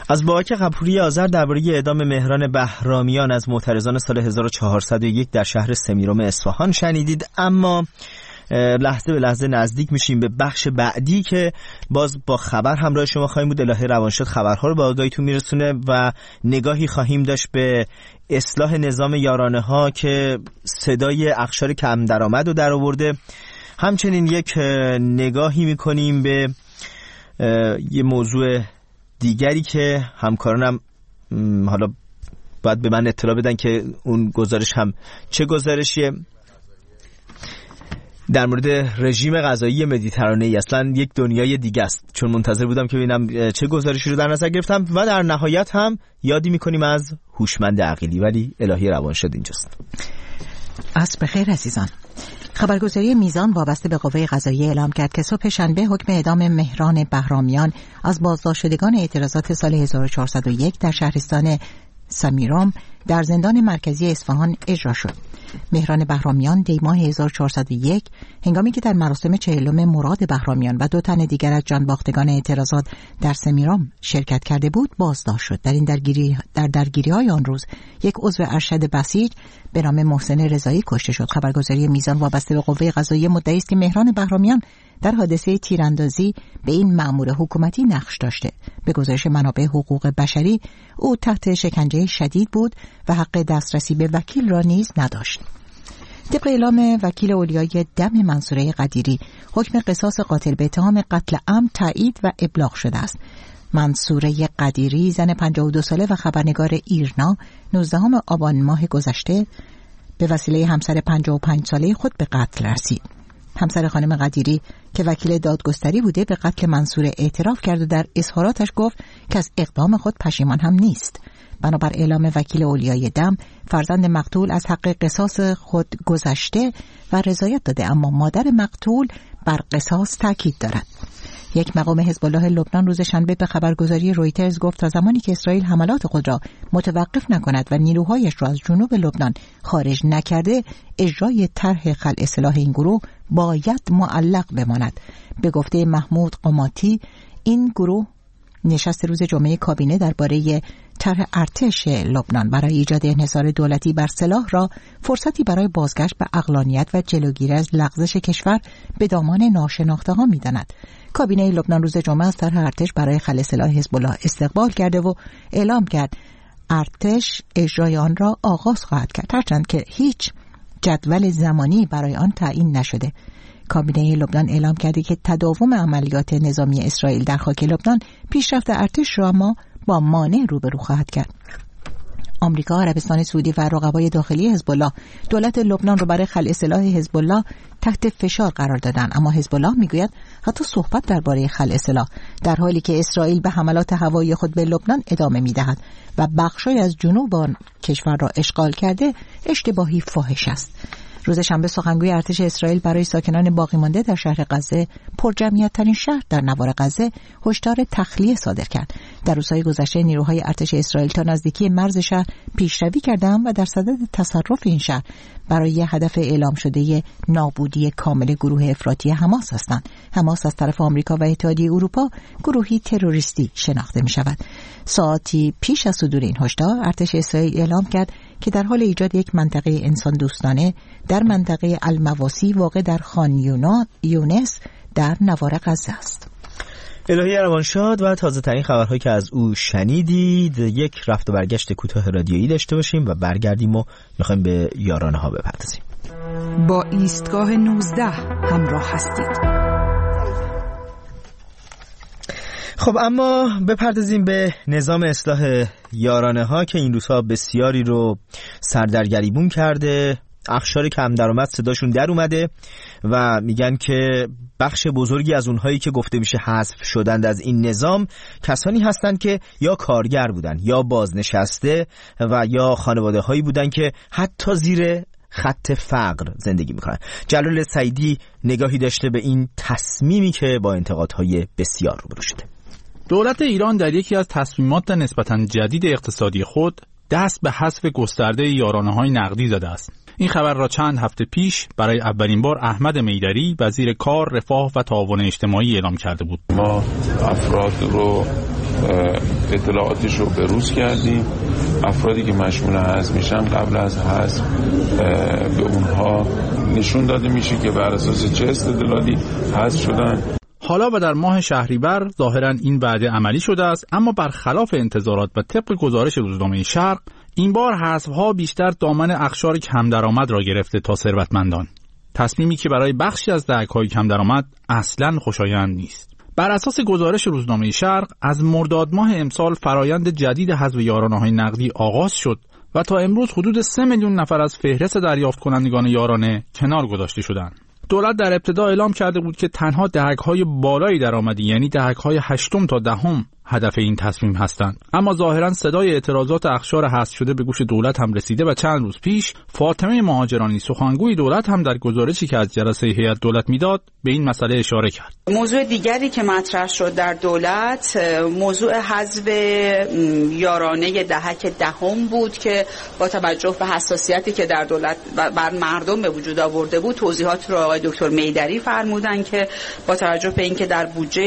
از باک قپوری آذر درباره اعدام مهران بهرامیان از معترضان سال 1401 در شهر سمیرام اصفهان شنیدید. اما لحظه به لحظه نزدیک میشیم به بخش بعدی که باز با خبر همراه شما خواهیم بود. الهه روانشاد خبرها رو به آگاهیتون میرسونه و نگاهی خواهیم داشت به اصلاح نظام یارانه ها که صدای اقشار کم درآمد رو در آورده. همچنین یک نگاهی میکنیم به یه موضوع دیگری که همکارانم حالا باید به من اطلاع بدن که اون گزارش هم چه گزارشیه، در مورد رژیم غذایی مدیترانه‌ای. اصلا یک دنیای دیگه است، چون منتظر بودم که ببینم چه گزارشی رو در نظر گرفتم. و در نهایت هم یادی میکنیم از هوشمند عقیلی، ولی الهی روانشاد اینجاست. عصر بخیر عزیزان. خبرگزاری میزان وابسته به قوه قضاییه اعلام کرد که صبح شنبه حکم اعدام مهران بهرامیان از بازداشت شدگان اعتراضات سال 1401 در شهرستان سمیرام در زندان مرکزی اصفهان اجرا شد. مهران بهرامیان دی ماه 1401 هنگامی که در مراسم 40 مراد بهرامیان و 2 تن دیگر از جانباختگان اعتراضات در سمیرام شرکت کرده بود بازداشت شد. در این درگیری‌های آن روز یک عضو ارشد بسیج به نام محسن رضایی کشته شد. خبرگزاری میزان وابسته به قوه قضاییه مدعی است که مهران بهرامیان در حادثه تیراندازی به این مأمور حکومتی نقش داشته. به گزارش منابع حقوق بشری او تحت شکنجه شدید بود و حق دسترسی به وکیل را نیز نداشت. طبق اعلام وکیل اولیای دم منصوره قدیری، حکم قصاص قاتل به اتهام قتل عمد تایید و ابلاغ شده است. منصوره قدیری زن 52 ساله و خبرنگار ایرنا 19 آبان ماه گذشته به وسیله همسر 55 ساله خود به قتل رسید. همسر خانم قدیری که وکیل دادگستری بوده به قتل منصوره اعتراف کرد و در اظهاراتش گفت که از اقدام خود پشیمان هم نیست. بنابر اعلام وکیل اولیای دم، فرزند مقتول از حق قصاص خود گذشته و رضایت داده، اما مادر مقتول بر قصاص تاکید دارد. یک مقام حزب الله لبنان روز شنبه به خبرگزاری رویترز گفت تا زمانی که اسرائیل حملات خود را متوقف نکند و نیروهایش را از جنوب لبنان خارج نکرده، اجرای طرح خلع سلاح این گروه باید معلق بماند. به گفته محمود قماتی، این گروه نشست روز جمعه کابینه درباره طرح ارتش لبنان برای ایجاد انحصار دولتی بر سلاح را فرصتی برای بازگشت به عقلانیت و جلوگیری از لغزش کشور به دامان ناشناخته‌ها می‌داند. کابینه لبنان روز جمعه از طرح ارتش برای خلع سلاح حزب الله استقبال کرده و اعلام کرد ارتش اجرای آن را آغاز خواهد کرد، هرچند که هیچ جدول زمانی برای آن تعیین نشده. کابینه لبنان اعلام کرده که تداوم عملیات نظامی اسرائیل در خاک لبنان پیشرفت ارتش را با مانع روبرو خواهد کرد. آمریکا، عربستان سعودی و رقبای داخلی حزب الله دولت لبنان را برای خلع سلاح حزب الله تحت فشار قرار دادند، اما حزب الله میگوید حتی صحبت درباره خلع سلاح در حالی که اسرائیل به حملات هوایی خود به لبنان ادامه میدهد و بخشی از جنوب آن کشور را اشغال کرده، اشتباهی فاحش است. روز شنبه سخنگوی ارتش اسرائیل برای ساکنان باقی مانده در شهر غزه، پرجمعیت ترین شهر در نوار غزه، هشدار تخلیه صادر کرد. در روزهای گذشته نیروهای ارتش اسرائیل تا نزدیکی مرز شهر پیشروی کردند و در صدد تصرف این شهر برای هدف اعلام شده نابودی کامل گروه افراطی حماس هستند. حماس از طرف آمریکا و اتحادیه اروپا گروهی تروریستی شناخته می شود. ساعتی پیش از صدور این هشدار، ارتش اسرائیل اعلام کرد که در حال ایجاد یک منطقه انسان دوستانه در منطقه المواسی واقع در خان یونس در نوار غزه است. الهی روانشاد و تازه ترین خبرهایی که از او شنیدید، یک رفت و برگشت کوتاه رادیویی داشته باشیم و برگردیم و میخوایم به یارانه ها بپردازیم. با ایستگاه 19 همراه هستید. خب اما بپردازیم به نظام اصلاح یارانه ها که این روزها بسیاری رو سردرگریبون کرده. اقشار کم درآمد صداشون در اومده و میگن که بخش بزرگی از اونهایی که گفته میشه حذف شدند از این نظام کسانی هستند که یا کارگر بودن یا بازنشسته و یا خانواده هایی بودن که حتی زیر خط فقر زندگی میکنن. جلال سعیدی نگاهی داشته به این تصمیمی که با انتقادهای بسیار روبرو شده. دولت ایران در یکی از تصمیمات نسبتاً جدید اقتصادی خود دست به حذف گسترده یارانه‌های نقدی زده است. این خبر را چند هفته پیش برای اولین بار احمد میدری وزیر کار، رفاه و تعاون اجتماعی اعلام کرده بود. ما افراد رو اطلاعاتش رو بروز کردیم. افرادی که مشمول حذف میشن قبل از حذف به اونها نشون داده میشه که بر اساس چه استدلالی حذف شدن. حالا و در ماه شهریور ظاهراً این وعده عملی شده است، اما برخلاف انتظارات و طبق گزارش روزنامه شرق این بار حذف‌ها بیشتر دامن اقشار کم درآمد را گرفته تا ثروتمندان. تصمیمی که برای بخشی از دهک‌های کم درآمد اصلاً خوشایند نیست. بر اساس گزارش روزنامه شرق از مرداد ماه امسال فرایند جدید حذف یارانه‌های نقدی آغاز شد و تا امروز حدود 3 میلیون نفر از فهرست دریافت کنندگان یارانه کنار گذاشته شدند. دولت در ابتدا اعلام کرده بود که تنها دهک‌های بالای درآمدی یعنی دهک‌های 8 تا 10 هدف این تصمیم هستند، اما ظاهراً صدای اعتراضات اقشار حذف شده به گوش دولت هم رسیده و چند روز پیش فاطمه مهاجرانی سخنگوی دولت هم در گزارشی که از جلسه هیئت دولت میداد به این مسئله اشاره کرد. موضوع دیگری که مطرح شد در دولت موضوع حذف یارانه دهک دهم بود که با توجه به حساسیتی که در دولت بر مردم به وجود آورده بود توضیحات رو آقای دکتر میدری فرمودن که با توجه به اینکه در بودجه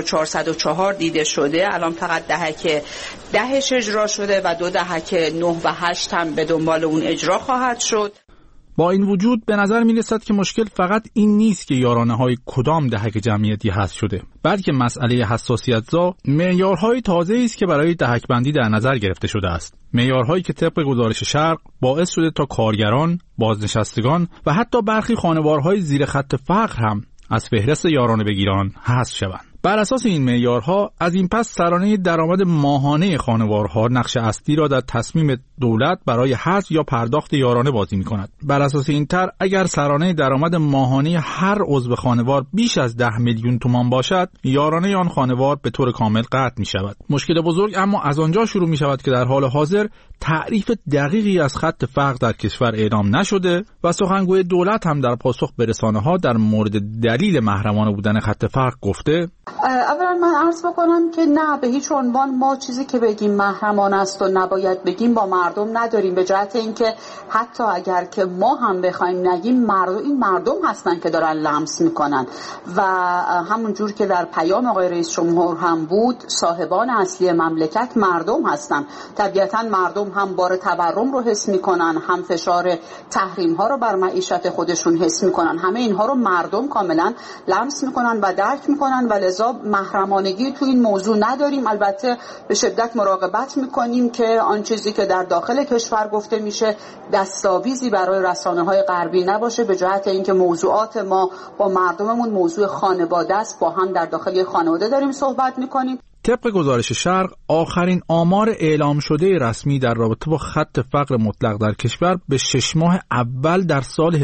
1404 دیده شده الان فقط دهک 10 اجرا شده و 2 دهک 9 و 8 هم به دنبال اون اجرا خواهد شد. با این وجود به نظر می رسد که مشکل فقط این نیست که یارانه های کدام دهک جمعیتی حذف شده، بلکه مسئله حساسیت‌زا معیارهای تازه‌ای است که برای دهک بندی در نظر گرفته شده است. معیارهایی که طبق گزارش شرق باعث شده تا کارگران، بازنشستگان و حتی برخی خانوارهای زیر خط فقر هم از فهرست یارانه بگیران حذف شوند. بر اساس این معیارها از این پس سرانه درآمد ماهانه خانوارها نقش اصلی را در تصمیم دولت برای حذف یا پرداخت یارانه بازی می‌کند. بر اساس این طرح اگر سرانه درآمد ماهانه هر عضو خانوار بیش از 10 میلیون تومان باشد، یارانه آن خانوار به طور کامل قطع می‌شود. مشکل بزرگ اما از آنجا شروع می‌شود که در حال حاضر تعریف دقیقی از خط فقر در کشور اعلام نشده و سخنگوی دولت هم در پاسخ به رسانه‌ها در مورد دلیل محرمانه بودن خط فقر گفته: اولا من عرض بکنم که نه، به هیچ عنوان ما چیزی که بگیم محرمانه است و نباید بگیم با مردم نداریم، به جهت اینکه حتی اگر که ما هم بخوایم نگیم این مردم هستن که دارن لمس میکنن و همون جور که در پیام آقای رئیس جمهور هم بود صاحبان اصلی مملکت مردم هستن. طبیعتا مردم هم بار تورم رو حس میکنن، هم فشار تحریم ها رو بر معیشت خودشون حس میکنن، همه اینها رو مردم کاملا لمس میکنن و درک میکنن و لذا محرمانگی تو این موضوع نداریم. البته به شدت مراقبت میکنیم که آن چیزی که در داخل کشور گفته میشه دستاویزی برای رسانه‌های غربی نباشه، به جهت اینکه موضوعات ما با مردممون موضوع خانواده است، با هم در داخل خانواده داریم صحبت میکنیم. طبق گزارش شرق آخرین آمار اعلام شده رسمی در رابطه با خط فقر مطلق در کشور به 6 ماه اول در سال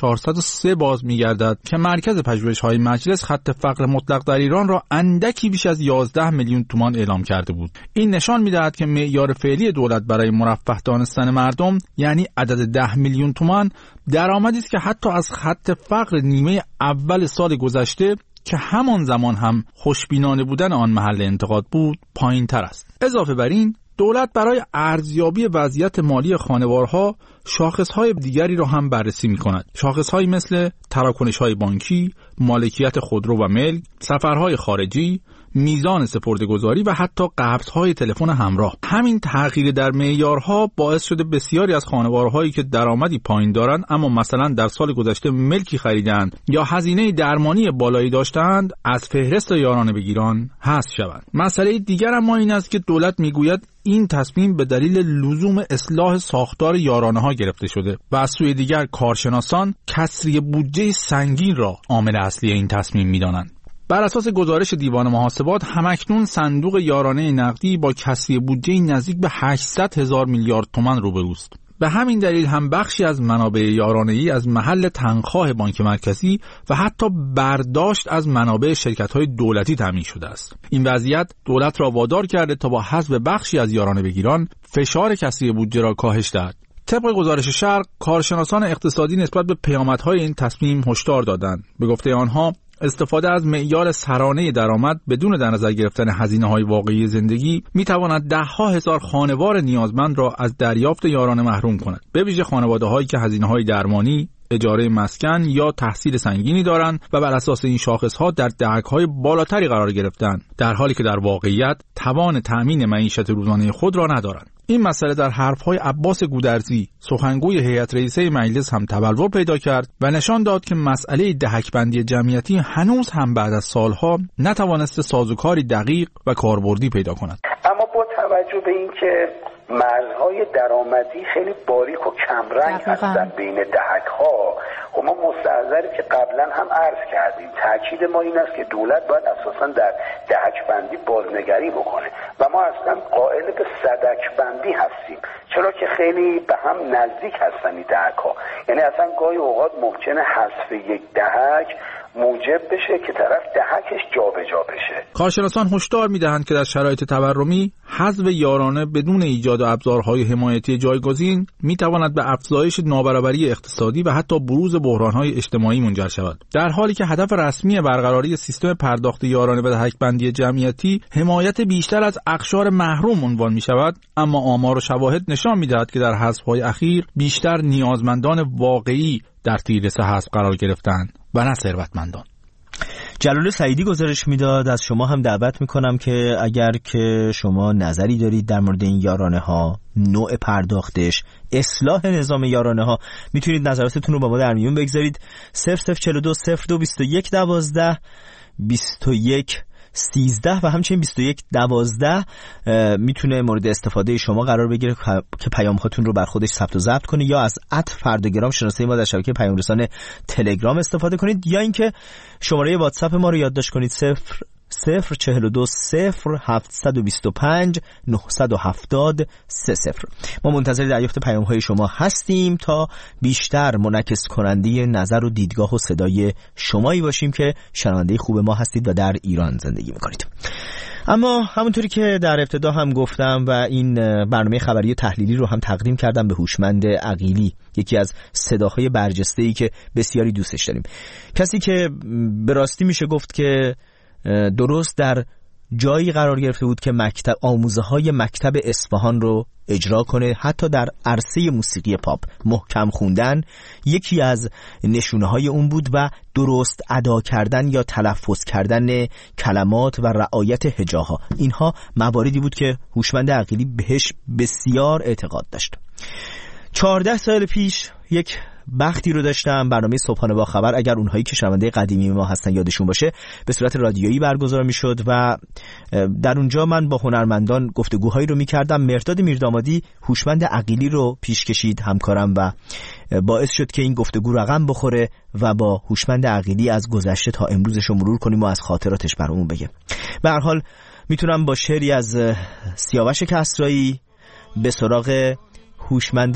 1403 باز می‌گردد که مرکز پژوهش‌های مجلس خط فقر مطلق در ایران را اندکی بیش از 11 میلیون تومان اعلام کرده بود. این نشان می‌دهد که معیار فعلی دولت برای مرفه دانستن مردم یعنی عدد 10 میلیون تومان درآمدی است که حتی از خط فقر نیمه اول سال گذشته که همان زمان هم خوشبینانه بودن آن محل انتقاد بود پایین تر است. اضافه بر این دولت برای ارزیابی وضعیت مالی خانوارها شاخصهای دیگری را هم بررسی می کند. شاخصهایی مثل تراکنش‌های بانکی، مالکیت خودرو و ملک، سفرهای خارجی، میزان سپرده‌گذاری و حتی قبض‌های تلفن همراه. همین تغییر در معیارها باعث شده بسیاری از خانوارهایی که درآمدی پایین دارند اما مثلا در سال گذشته ملکی خریدند یا هزینه درمانی بالایی داشتند از فهرست یارانه بگیران حذف شوند. مسئله دیگر اما این است که دولت میگوید این تصمیم به دلیل لزوم اصلاح ساختار یارانه‌ها گرفته شده و از سوی دیگر کارشناسان کسری بودجه سنگین را عامل اصلی این تصمیم می‌دانند. بر اساس گزارش دیوان محاسبات همکنون صندوق یارانه نقدی با کسری بودجه نزدیک به 800,000 میلیارد تومان روبروست. به همین دلیل هم بخشی از منابع یارانه‌ای از محل تنخواه بانک مرکزی و حتی برداشت از منابع شرکت‌های دولتی تامین شده است. این وضعیت دولت را وادار کرده تا با حذف بخشی از یارانه بگیران فشار کسری بودجه را کاهش دهد. طبق گزارش شرق کارشناسان اقتصادی نسبت به پیامدهای این تصمیم هشدار دادند. به گفته آنها استفاده از معیار سرانه درآمد بدون در نظر گرفتن هزینه‌های واقعی زندگی می‌تواند ده‌ها هزار خانوار نیازمند را از دریافت یارانه محروم کند، به ویژه خانواده‌هایی که هزینه‌های درمانی، اجاره مسکن یا تحصیل سنگینی دارند و بر اساس این شاخص‌ها در دهک‌های بالاتری قرار گرفتند، در حالی که در واقعیت توان تأمین معیشت روزانه خود را ندارند. این مسئله در حرف‌های عباس گودرزی، سخنگوی هیئت رئیسه مجلس هم تبلور پیدا کرد و نشان داد که مسئله دهک‌بندی جمعیتی هنوز هم بعد از سالها نتوانسته سازوکاری دقیق و کاربردی پیدا کند. اما با توجه به اینکه مرزهای درآمدی خیلی باریک و کمرنگ هستن بین دهک‌ها، و ما مستحضریم که قبلا هم عرض کردیم تاکید ما این است که دولت باید اساساً در دهک‌بندی بازنگری بکنه و ما اصلا قائل به صدک‌بندی هستیم، چرا که خیلی به هم نزدیک هستن این دهک‌ها. یعنی اصلا گاهی اوقات ممکنه حذف یک دهک موجب بشه که طرف دهکش جابجا بشه. کارشناسان هشدار می‌دهند که در شرایط تورمی حذف یارانه بدون ایجاد ابزارهای حمایتی جایگزین می‌تواند به افزایش نابرابری اقتصادی و حتی بروز بحران‌های اجتماعی منجر شود، در حالی که هدف رسمی برقراری سیستم پرداخت یارانه و دهک‌بندی جمعیتی حمایت بیشتر از اقشار محروم عنوان می‌شود. اما آمار و شواهد نشان می‌دهد که در حذف‌های اخیر بیشتر نیازمندان واقعی در تیررس حذف قرار گرفتند و نه ثروتمندان. جلال سعیدی گزارش میداد. از شما هم دعوت میکنم که اگر که شما نظری دارید در مورد این یارانه ها، نوع پرداختش، اصلاح نظام یارانه ها، میتونید نظراتتون رو با ما در میون بگذارید. 0042 02 21 12 21 13 و همچنین 21 12 میتونه مورد استفاده شما قرار بگیره که پیام هاتون رو بر خودش ثبت و ضبط کنید، یا از @فرداگرام شناسه ما در شبکه پیام رسان تلگرام استفاده کنید، یا اینکه شماره واتساپ ما رو یادداشت کنید 042 0725 970 30. ما منتظر دریافت پیام های شما هستیم تا بیشتر منعکس کننده نظر و دیدگاه و صدای شمایی باشیم که شنونده خوب ما هستید و در ایران زندگی میکنید. اما همونطوری که در ابتدا هم گفتم و این برنامه خبری و تحلیلی رو هم تقدیم کردم به هوشمند عقیلی، یکی از صداهای برجسته‌ای که بسیاری دوستش داریم، کسی که به راستی میشه گفت که درست در جایی قرار گرفته بود که آموزه‌های مکتب اصفهان رو اجرا کنه. حتی در عرصه موسیقی پاپ محکم خوندن یکی از نشونه‌های اون بود و درست ادا کردن یا تلفظ کردن کلمات و رعایت هجاها، اینها مواردی بود که هوشمند عقیلی بهش بسیار اعتقاد داشت. 14 سال پیش یک بختی رو داشتم، برنامه صبحانه با خبر، اگر اونهایی که شنونده قدیمی ما هستن یادشون باشه، به صورت رادیویی برگزار میشد و در اونجا من با هنرمندان گفتگوهایی رو میکردم. مرداد میردامادی هوشمند عقیلی رو پیش کشید، همکارم، و باعث شد که این گفتگو رقم بخوره و با هوشمند عقیلی از گذشته تا امروزش رو مرور کنیم و از خاطراتش برامون بگه. به هر حال میتونم با شعری از سیاوش کسرایی به سراغ هوشمند،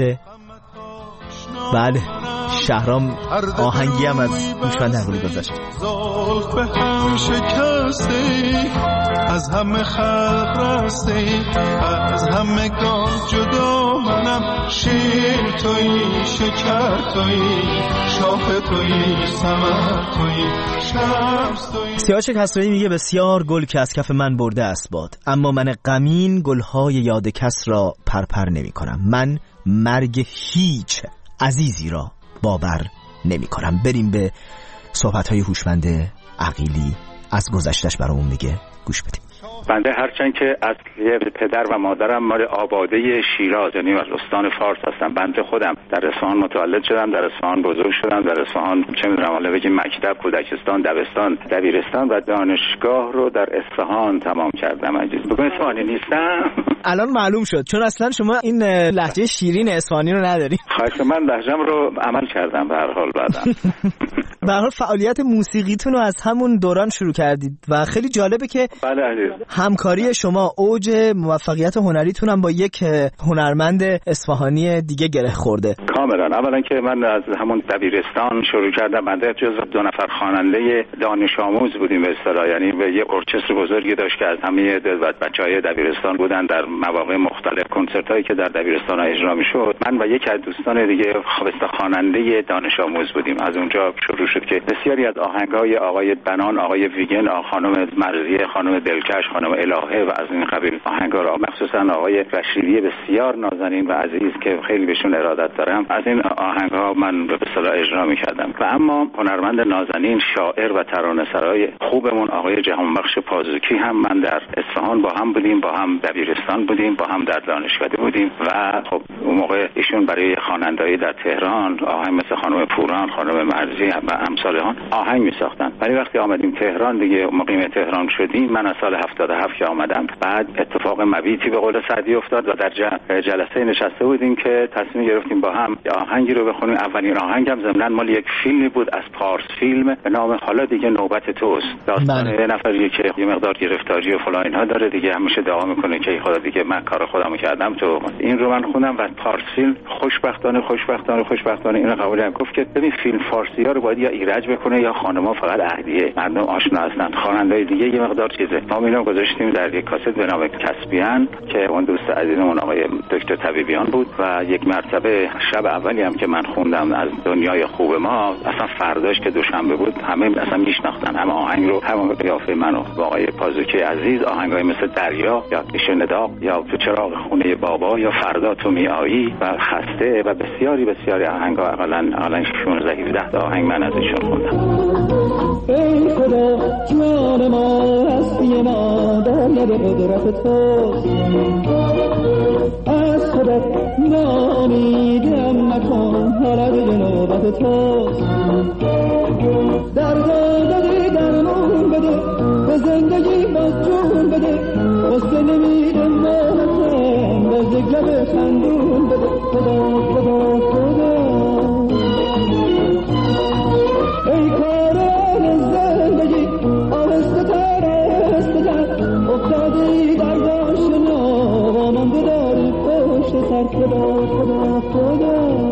بله، شهرام، آهنگی هم از هوشمند عقیلی گذاشت. زلف به هم شکسته، از همه خلق رسته، از همه گان جدا منم، شیر تویی، شکر تویی، شاخ تویی، ثمر تویی، شمس تویی. سیاوش کسرایی میگه بسیار گل که از کف من برده است باد، اما من غمین گلهای یاد کس را پرپر نمی کنم. من مرگ هیچ عزیزی را باور نمی کنم. بریم به صحبت‌های هوشمند عقیلی از گذشتش برامون میگه، گوش بدیم. بنده هرچند که اصلی پدر و مادرم مال آباده شیراز، یعنی از استان فارس هستم، بنده خودم در اصفهان متولد شدم، در اصفهان بزرگ شدم، در اصفهان چه می‌دونم حالا بگیم مکتب، کودکستان، دبستان، دبیرستان و دانشگاه رو در اصفهان تمام کردم. عزیز بگم اصفهانی نیستم. الان معلوم شد، چون اصلا شما این لهجه شیرین اصفهانی رو نداری. خواهش من لهجه‌م رو عمل کردم به هر حال بعداً. به هر حال فعالیت موسیقیتون رو از همون دوران شروع کردید و خیلی جالبه که بله عزیز، همکاری شما، اوج موفقیت هنریتون هم با یک هنرمند اصفهانی دیگه گره خورده. کاملا. اولا که من از همون دبیرستان شروع کردم، بنده جزو 2 نفر خواننده دانش آموز بودیم به اصطلاح، یعنی یه ارکستر بزرگی داشت که از همه بچهای دبیرستان بودن، در مواقع مختلف کنسرتایی که در دبیرستان اجرا میشد من و یک از دوستان دیگه خواننده دانش آموز بودیم. از اونجا شروع شد که بسیاری از آهنگ‌های آقای بنان، آقای ویگن، خانم مرضیه، خانم دلکش، خانم الهه و از این قبیل آهنگا را، مخصوصا آقای رشیدی بسیار نازنین و عزیز که خیلی بهشون ارادت دارم، از این آهنگ‌ها من به اصطلاح اجرا می‌کردم. و اما هنرمند نازنین، شاعر و ترانه‌سرای خوبمون آقای جهانبخش پازوکی هم من در اصفهان با هم بودیم، با هم دبیرستان بودیم، با هم در دانشکده بودیم و خب اون موقع ایشون برای خواننده‌ای در تهران آهنگ مثل خانم پوران، خانم مرزی و امثال آن آهنگ می‌ساختن. ولی وقتی آمدیم تهران دیگه مقیم تهران شدیم، من از سال 77 که آمدم، بعد اتفاق مبیتی به قول سعدی افتاد و در جلسه نشسته بودیم که تصمیم گرفتیم با هم آهنگی رو بخونیم. اولین آهنگم ضمناً مال یک فیلمی بود از پارس فیلم به نام حالا دیگه نوبت توست. داستان یه نفری که یه مقدار گرفتاری و فلان اینها داره دیگه، همیشه دعا میکنه که خدا دیگه من کار خودمو کردم تو. این رو من خوندم و پارس فیلم خوشبختانه اینو قبول کردم. گفت که ببین فیلم فارسی‌ها رو باید یا ایرج بکنه یا خانم‌ها فقط عهدیه، مردم آشنا هستن، خواننده‌های دیگه یه مقدار چیزه. ما اینو گذاشتیم در یک کاست به نام کسبیان که اون دوست عزیزمون آقای دکتر طبیبیان بود و یک مرتبه شب اولی هم که من خوندم از دنیای خوب ما، اصلا فرداش که دوشنبه بود همه اصلا میشناختن، همه آهنگ رو، همون قیافه منو با آقای پازوکی عزیز، آهنگای مثل دریا یا شنداق یا تو چراغ خونه بابا یا فردا تو میایی و خسته و بسیاری آهنگا، اقلا 16-17 تا آهنگ من ازشون خوندم. ای خدا جان ما هستی ما در لب قدرت توست، از خودت نامیدم نکن حالا دیگه نوبت توست، درمون بده به زندگی باز جون بده، غصه نمیده مهتم باز یک لب خندون بده. خدا خدا خدا ای کاران زندگی آهسته تر افتادی در گاشنا و من داری پشت سر. خدا خدا خدا.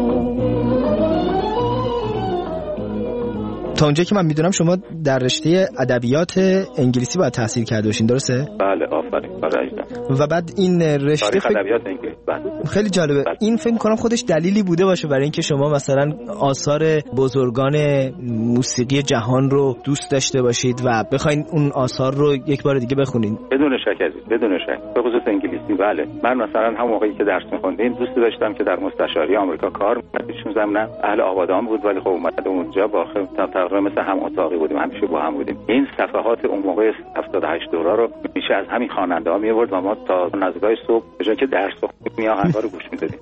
تا اونجا که من میدونم شما در رشته ادبیات انگلیسی باید تحصیل کرده باشین، درسته؟ بله آفرین. و بعد این رشته ادبیات انگلیسی خیلی جالبه. این فکر کنم خودش دلیلی بوده باشه برای اینکه شما مثلا آثار بزرگان موسیقی جهان رو دوست داشته باشید و بخواید اون آثار رو یک بار دیگه بخونید. بدون شک به خصوص انگلیسی. بله من مثلا هم موقعی که درس می‌خوندیم دوست داشتم که در مستشاری آمریکا کار کنم. ایشون ضمن اهل آبادان بود ولی خب اومد اونجا با تقریبا مثل هم اتاقی بودیم، همیشه با هم بودیم. این صفحات اون موقع 78 دوره رو میشه از همین خواننده‌ها می‌آورد و ما تا نزدیکای صبح به جای که درس بخونیم آهنگا رو گوش می‌دادیم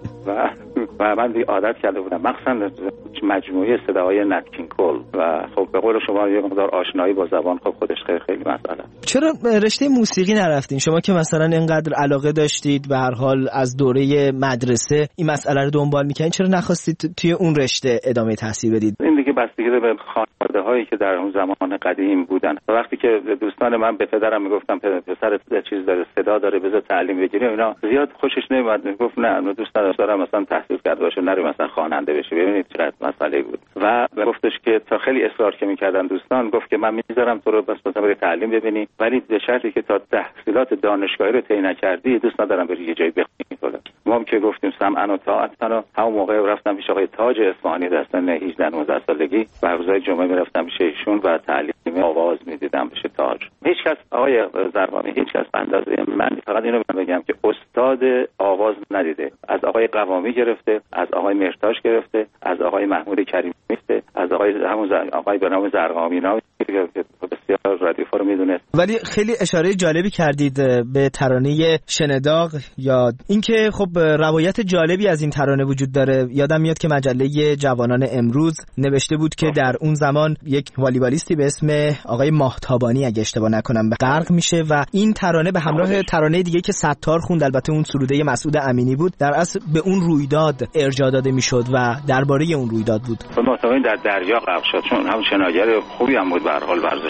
و من دیگه عادت کرده بودم، مخصوصا مجموعه صداهای نت کینگ کول و خب به قول شما یه مقدار آشنایی با زبان خب خودش خیلی مسئله. چرا رشته موسیقی نرفتین شما که مثلا اینقدر علاقه داشتید به هر حال از دوره مدرسه این مسئله رو دنبال می‌کنین، چرا نخواستید توی اون رشته ادامه تحصیل بدید؟ این دیگه بستگی داره به خانواده‌هایی که در اون زمان قدیم بودن. وقتی که دوستان من به پدرم میگفتم پسر چیز داره، صدا داره، بذار تعلیم بگیره، اینا زیاد خوشش نمیاد. میگفت نه دوست ندارم مثلا تحصیل کرده باشه، نره مثلا خواننده بشه. ببینید چقدر مسئله بود. و گفتش که تا خیلی اصرار که میکردن دوستان، گفت که من میذارم تو رو بس مثلا برای تعلیم ببینی، ولی به شرطی که تا تحصیلات دانشگاهی رو طی نکردی دوست ندارم بری یه جایی بخونی. ما که گفتیم سمعا و طاعتا، همون موقع رفتم پیش آقای تاج اصفهانی در سن 18-19 سالگی و روزهای جمعه میرفتم پیش ایشون و تعلیم آواز میدیدم پیش تاج. هیچ کس آقای زرقامی هیچ کس اندازه من فقط اینو بگم که استاد آواز ندیده. از آقای قوامی گرفته، از آقای مرتاش گرفته، از آقای محمود کریمی گرفته، از آقای به نام زرقامی نام که بسیار رادیوفا رو میدونه. ولی خیلی اشاره جالبی کردید به ترانه شنداق، یا اینکه خب روایت جالبی از این ترانه وجود داره. یادم میاد که مجله جوانان امروز نوشته بود که در اون زمان یک والیبالیستی به اسم آقای ماهتابانی اگه اشتباه نکنم به غرق میشه و این ترانه به همراه ترانه دیگه که ستار خوند، البته اون سروده مسعود امینی بود، در اصل به اون رویداد ارجاع داده میشد و درباره اون رویداد بود. ماهتابانی در دریا غرق شد، چون هم شناگر خوبی هم بود، به هر حال ورزشکار بود،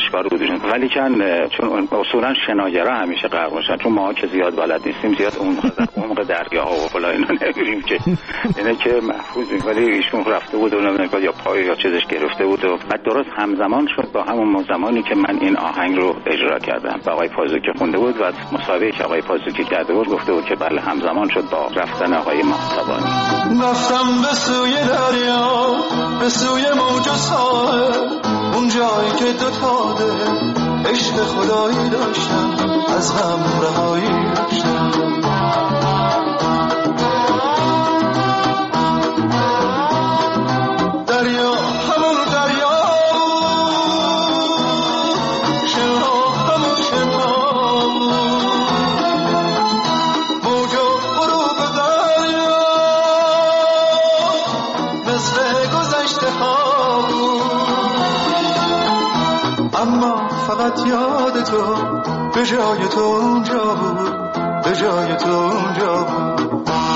بودشون، ولی چون اصولا شناگرا همیشه غرق میشن، چون ما که زیاد بلد نیستیم، زیاد اون عمق دریا و فلا اینا نمیریم که اینه که محفوظیم. ولی ایشون رفته بود و یا پای یا چیزش گرفته بود و بعد درست همزمان شد با همون زمانی که من این آهنگ رو اجرا کردم. آقای پازوکی خونده بود و مصاحبه‌ای که آقای پازوکی کرده بود گفته بود که بله همزمان شد با رفتن آقای مهربانی. رفتم به سوی دریا، به سوی موج و ساحل، اون جایی که دوتا دل عشق خدایی داشتم، از غم رهایی داشتم. دریا همون دریا، شنها همون شنها، موج و غروب دریا مثل گذشته ها بود، اما فقط یاد تو به جای تو اونجا بود، به جای تو اونجا بود.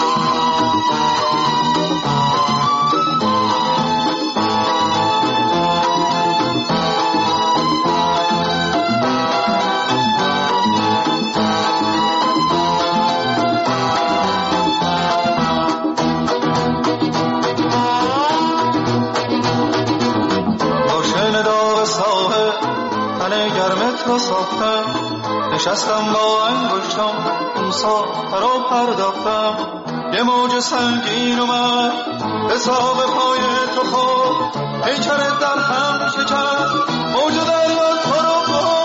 نشستم با انگشتم اون ساحل رو پرداختم، یه موج سنگین اومد حساب پای تو خود، پیکرت در هم شکست، موج دریا تو رو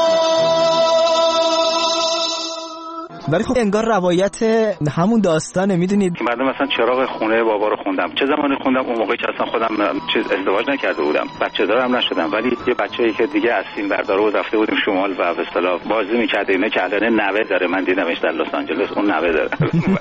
ولی خب انگار روایت همون داستانه. میدونید بعد مثلا چراغ خونه بابا رو خوندم، چه زمانی خوندم؟ اون موقعی که اصلا خودم ازدواج نکرده بودم، بچه دارم نشدم، ولی یه بچه‌ای که دیگه از فیلم برداره بود رفته بودیم شمال و به اصطلاح بازی می‌کرده، اینه که الان نوه داره، من دیدمش در لس آنجلس، اون نوه داره.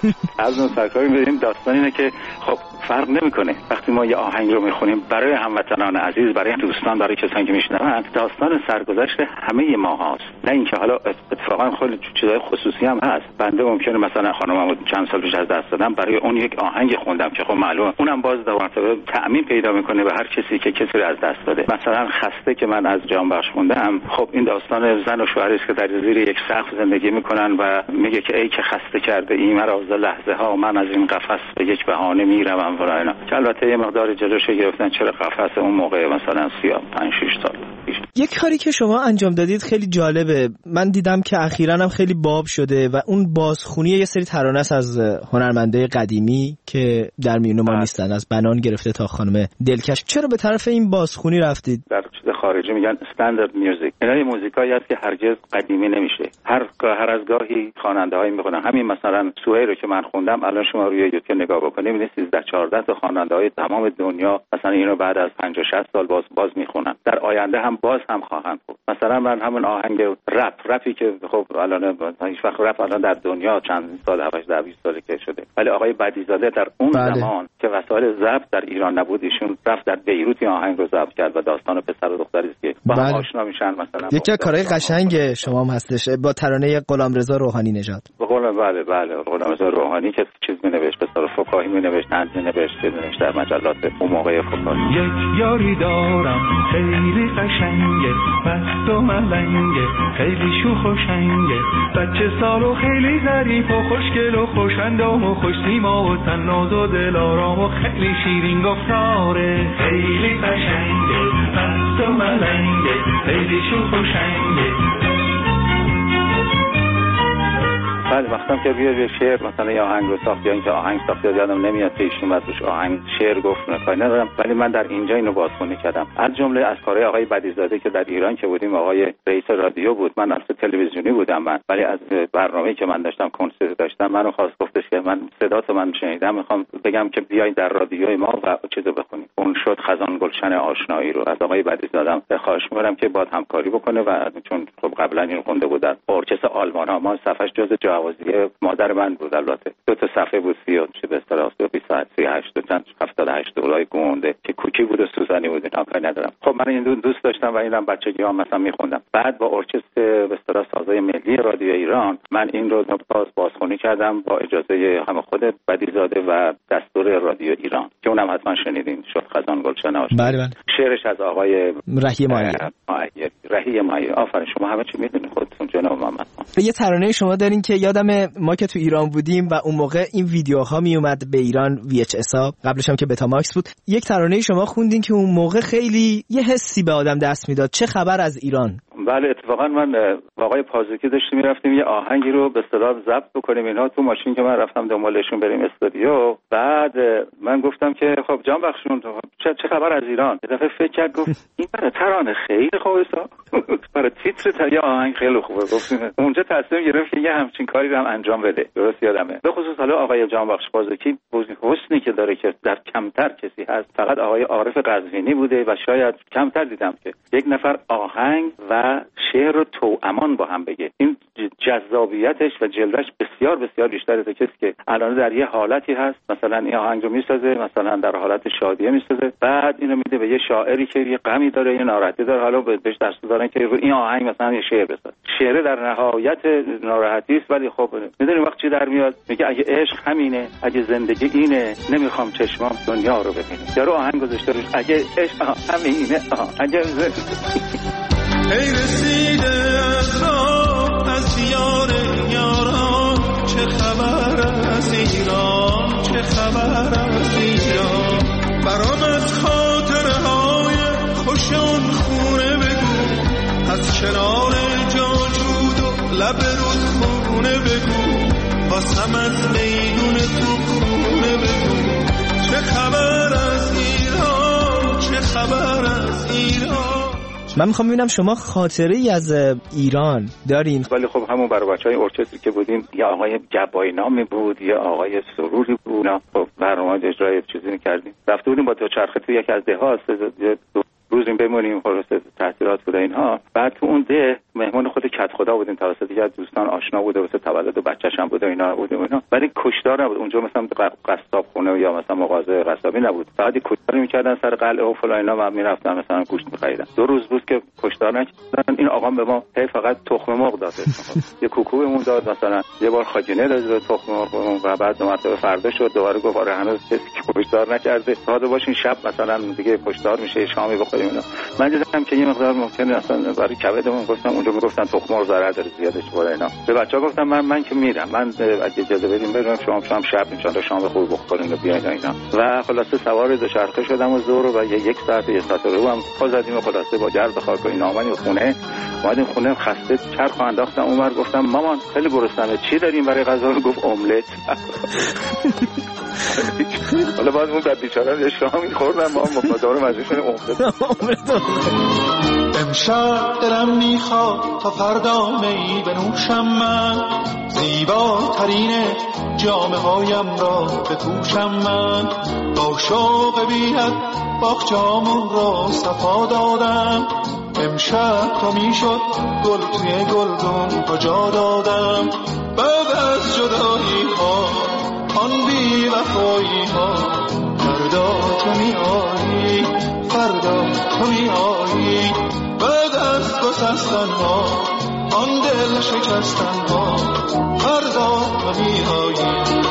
از اون سرکاری می‌بینیم داستان اینه که خب فرق نمی‌کنه وقتی ما یه آهنگ رو می‌خونیم برای هموطنان عزیز، برای دوستان، برای کسانی که می‌شنون، داستان سرگذشت همه ما هاست، نه اینکه حالا اتفاقا خیلی چیزای خصوصی هم هست. بنده ممکنه مثلا خانممو چند سال پیش از دست دادم، برای اون یک آهنگ خوندم که خب معلومه اونم باز در مرتبه تأمین پیدا میکنه به هر کسی که کسی رو از دست داده. مثلا خسته که من از جانبخش خوندم، خب این داستان زن و شوهری است که در زیر یک سقف زندگی میکنن و میگه که ای که خسته کرده ای مرا از لحظه ها، من از این قفس به یک بهانه میروم و اینا، که البته یه مقدار جلوش گرفتن چرا قفس اون موقع مثلا 35-6 سال پیش. یک کاری که شما انجام دادید خیلی جالبه، من دیدم که اخیراً هم خیلی باب شده و اون بازخونی یه سری ترانه از هنرمندای قدیمی که در میون ما نیستن، از بنان گرفته تا خانم دلکش. چرا به طرف این بازخونی رفتید؟ در چیز خارجی میگن استاندارد میوزیک، اینا موزیکایی است که هرگز قدیمی نمیشه، هر از گاهی خواننده‌هایی میخونن. همین مثلا سوهی رو که من خوندم، الان شما روی یوتیوب نگاه بکنید میبینید 13-14 تا خواننده‌های تمام دنیا مثلا اینو بعد از 50-60 سال باز میخونن، در آینده هم باز هم خواهند خوند. مثلا من همون آهنگ رپی که خب الان هیچ وقت رپ الان در دنیا چند سال 18-20 ساله که شده، ولی آقای بدیزاده در اون زمان که وسایل ضبط در ایران نبود، ایشون رفت در بیروت آهنگ رو ضبط کرد و داستان پسر و دختری است که با هم آشنا میشن. مثلا یکی از کارهای قشنگ شما هم هستش با ترانه غلامرضا روحانی نژاد. بله غلامرضا روحانی که چیز می‌نوشت، به طور فکاهی می‌نوشت، طنز می‌نوشت در مجلات اون موقع فکاهی. یک یاری دارم خیلی قشنگه، مست و ملنگه، خیلی شوخ و شنگه، بچه سال و خیلی ظریف و خوشگل و خوش‌اندام و خوش سیما و طناز و دلارام و خیلی شیرین گفتاره، خیلی قشنگه، مست و ملنگه، خیلی شوخ و شنگه. بعد وقتم که روی شعر مثلا یه آهنگ رو ساخت یا اینکه آهنگ ساخت یادم نمیاد که ایشون بعدش آهنگ شعر گفت، کاری ندارم، ولی من در اینجا اینو بازخوانی کردم. از جمله از کارهای آقای بدیزاده که در ایران که بودیم، آقای رئیس رادیو بود، من اصلا تلویزیونی بودم من، ولی از برنامه‌ای که من داشتم کنسرت داشتم، منو خواست گفتش که من صداتو من شنیدم، میخوام بگم که بیاین در رادیوی ما و چیزو بخونید. اون شد خزان گلشن آشنایی رو. از آقای بدیزاده خواهش می‌کنم که باهات همکاری بکنه و چون خب قبلا اینو خونده بود در ارکستر آلمان ها، ما صفحش جز جوازی قضیه مادر من بود. البته 2 صفحه بود، 30 به اصطلاح 28 چند 78 دلار گونده که کوکی بود و سوزنی بود، اینا کاری ندارم. خب من این دوست داشتم و اینم بچگیام مثلا میخوندم. بعد با ارکستر به اصطلاح سازای ملی رادیو ایران من این رو بازخوانی کردم با اجازه هم خود بدیزاده و دستور رادیو ایران که اونم حتما شنیدین، شد خزان گلشن آشنا. بله. شعرش از آقای رهی معیر. آفرین، شما همه چی میدونید خودتون جناب محمد. یه ترانه شما دارین که یادم ما که تو ایران بودیم و اون موقع این ویدیوها می اومد به ایران VHS ها، قبلش هم که بتاماکس بود، یک ترانه شما خوندین که اون موقع خیلی یه حسی به آدم دست میداد. چه خبر از ایران؟ بله، اتفاقا من با آقای پازوکی داشتیم میرفتیم یه آهنگی رو به اصطلاح ضبط بکنیم اینا تو ماشین که من رفتم دنبالشون بریم استودیو. بعد من گفتم که خب جان بخشون چه خبر از ایران؟ یه دفعه فکر کرد گفت این برای ترانه خیلی خوبه، برای تیتر یه آهنگ خیلی خوبه. گفتیم اونجا تصمیم گرفت که یه همچین کاری رو هم انجام بده. درست یادمه. به خصوص حالا آقای جان بخش پازوکی حسنی که داره که در کمتر کسی هست، فقط آقای عارف قزوینی بوده و شاید کمتر دیدم که یک نفر آهنگ و شعر رو توامان با هم بگه. این جذابیتش و جلوش بسیار بسیار بیشتره از کسی که الان در یه حالتی هست مثلا این آهنگ رو میسازه، مثلا در حالت شادیه میسازه، بعد اینو میده به یه شاعری که یه غمی داره، یه ناراحتی داره، حالا بهش دست دادن که این آهنگ مثلا یه شعر بساز. شعر در نهایت ناراحتی است، ولی خب میدونی وقت چی در میاد؟ میگه اگه عشق همینه، اگه زندگی اینه، نمیخوام چشمام دنیا رو ببینه. یارو آهنگ گذاشته روش اگه عشق همینه، اگه ای رسیده از دیار یاران، چه خبر از ایران، چه خبر از ایران. برام از خاطرهای خوشان خونه بگو، از کنار جاجود و لب رودخونه بگو، واسم از میدون تو خونه بگو. چه خبر از ایران، چه خبر از ایران. من میخوام ببینم شما خاطره‌ای از ایران دارین؟ ولی خب همون برای بچهای ارکستری که بودیم، یا آقای جبایی نامی بود یا آقای سروری بود، خب برنامه اجرای چیزی می‌کردیم. رفته بودیم با دوچرخه تو یکی از ده‌ها، روزیم بمونیم، خلاص تحصیلات بود اینها. بعد تو اون ده مهمان خود کت خدا بودیم، توسط یکی از دوستان آشنا بوده، واسه تولد بچه‌ش هم بوده اینا بودیم اینا. ولی کشتار نبود اونجا، مثلا قصاب خونه یا مثلا مغازه قصابی نبود، فقط کشتار می‌کردن سر قلعه و فلان اینا. من می‌رفتم مثلا گوشت می‌خریدم. 2 روز بود که کشتار نکردن. این آقا به ما فقط تخم مرغ داد. یه کوکو بهمون داد، مثلا یه بار خاجینه داد به تخم مرغ و بعد دو مرتبه فردا شد دوباره گفت آره هنوز کسی که کشتار نکرده ساده باشین، شب مثلا دیگه کشتار میشه، شامی بخوریم اینا. من دیدم که یه مقدار ممکنه اصلا برای کبدمون گفتم اونجا میگفتن تخم مرغ ضرر داره زیادش بالا اینا. به بچه‌ها گفتم من که میرم، من اگه اجازه بدین برم شما شب ان شاء الله شام خوب بخورین و بیاین اینا. و خلاصه سوار دوچرخه شدم و ظهر و 1 ساعت رو هم خودم خلاصه با گرد خاک و اینا اومدیم خونه خسته چرخ انداختم اونور. گفتم مامان خیلی گرسنمه، چی داریم برای غذا؟ گفت املت. حالا بعد اون بیچاره شام می‌خوردن، ما مقدار مزه‌شون املت. امشب دلم میخواد تا فردا می بنوشم، من زیباترین جامه هایم را بپوشم، من با شوق بی‌حد باغچه‌مون را صفا دادم. امشب تا میشد گل توی گلدون کجا دادم. بعد از جدایی ها آن بی وفایی ها، فردا تو می آیی، فردا تو می آیی. بعد از گسستن ها آن دل شکستن ها، فردا تو می آیی.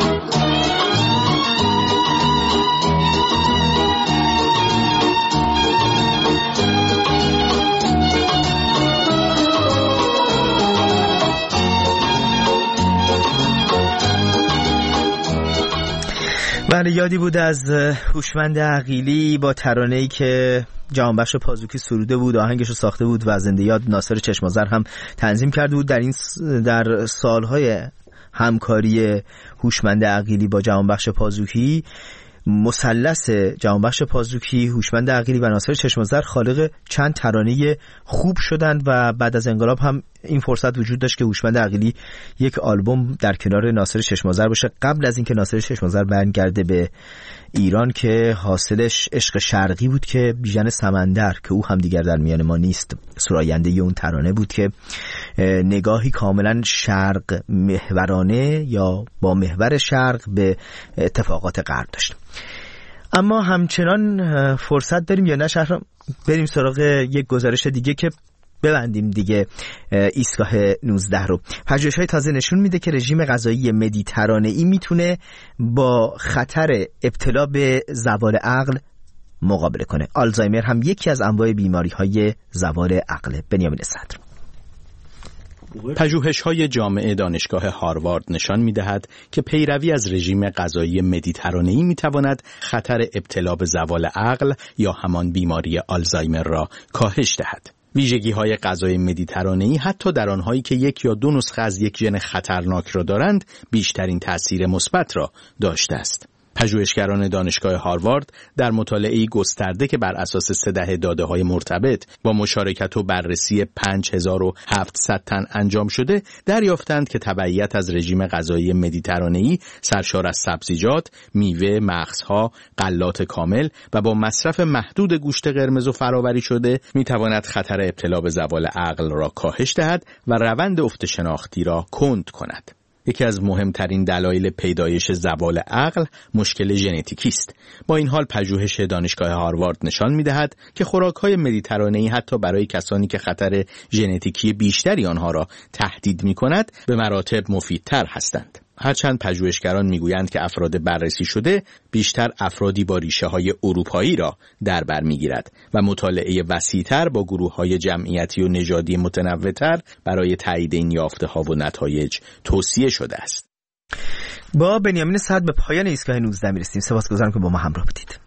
بله، یادی بود از هوشمند عقیلی با ترانه‌ای که جهانبخش پازوکی سروده بود، آهنگش رو ساخته بود و زنده یاد ناصر چشم‌آذر هم تنظیم کرده بود. در سالهای همکاری هوشمند عقیلی با جهانبخش پازوکی، مثلث جهانبخش پازوکی، هوشمند عقیلی و ناصر چشم‌آذر خالق چند ترانه خوب شدند و بعد از انقلاب هم این فرصت وجود داشت که هوشمند عقیلی یک آلبوم در کنار ناصر چشم‌آذر باشه قبل از اینکه ناصر چشم‌آذر برگرده به ایران که حاصلش عشق شرقی بود که بیژن سمندر که او هم دیگر در میان ما نیست سراینده اون ترانه بود که نگاهی کاملا شرق محورانه یا با محور شرق به اتفاقات غرب داشت. اما همچنان فرصت داریم یا نه شهرام بریم سراغ یک گزارش دیگه که ببندیم دیگه ایستگاه 19 رو. پژوهش‌های تازه نشون میده که رژیم غذایی مدیترانه‌ای میتونه با خطر ابتلا به زوال عقل مقابله کنه. آلزایمر هم یکی از انواع بیماری‌های زوال عقل. بنیامین صدر. پژوهش‌های جامعه دانشگاه هاروارد نشان می‌دهد که پیروی از رژیم غذایی مدیترانه‌ای می‌تواند خطر ابتلا به زوال عقل یا همان بیماری آلزایمر را کاهش دهد. ویژگی‌های غذای مدیترانه‌ای حتی در آنهایی که یک یا دو نسخه از یک ژن خطرناک را دارند بیشترین تأثیر مثبت را داشته است. پژوهشگران دانشگاه هاروارد در مطالعه‌ای گسترده که بر اساس 13 داده‌های مرتبط با مشارکت و بررسی 5700 تن انجام شده دریافتند که تبعیت از رژیم غذایی مدیترانه‌ای سرشار از سبزیجات، میوه، مغزها، غلات کامل و با مصرف محدود گوشت قرمز و فراوری شده می‌تواند خطر ابتلا به زوال عقل را کاهش دهد و روند افت شناختی را کند کند. یکی از مهمترین دلایل پیدایش زوال عقل مشکل ژنتیکی است. با این حال پژوهش دانشگاه هاروارد نشان می‌دهد که خوراک‌های مدیترانه‌ای حتی برای کسانی که خطر ژنتیکی بیشتری آنها را تهدید می‌کند به مراتب مفیدتر هستند. هرچند پژوهشگران میگویند که افراد بررسی شده بیشتر افرادی با ریشه‌های اروپایی را در بر میگیرد و مطالعه وسیع‌تر با گروه‌های جمعیتی و نژادی متنوع‌تر برای تایید این یافته‌ها و نتایج توصیه شده است. با بنیامین صدر به پایان ایستگاه 19 میرسیم. سپاسگزارم که با ما همراه بودید.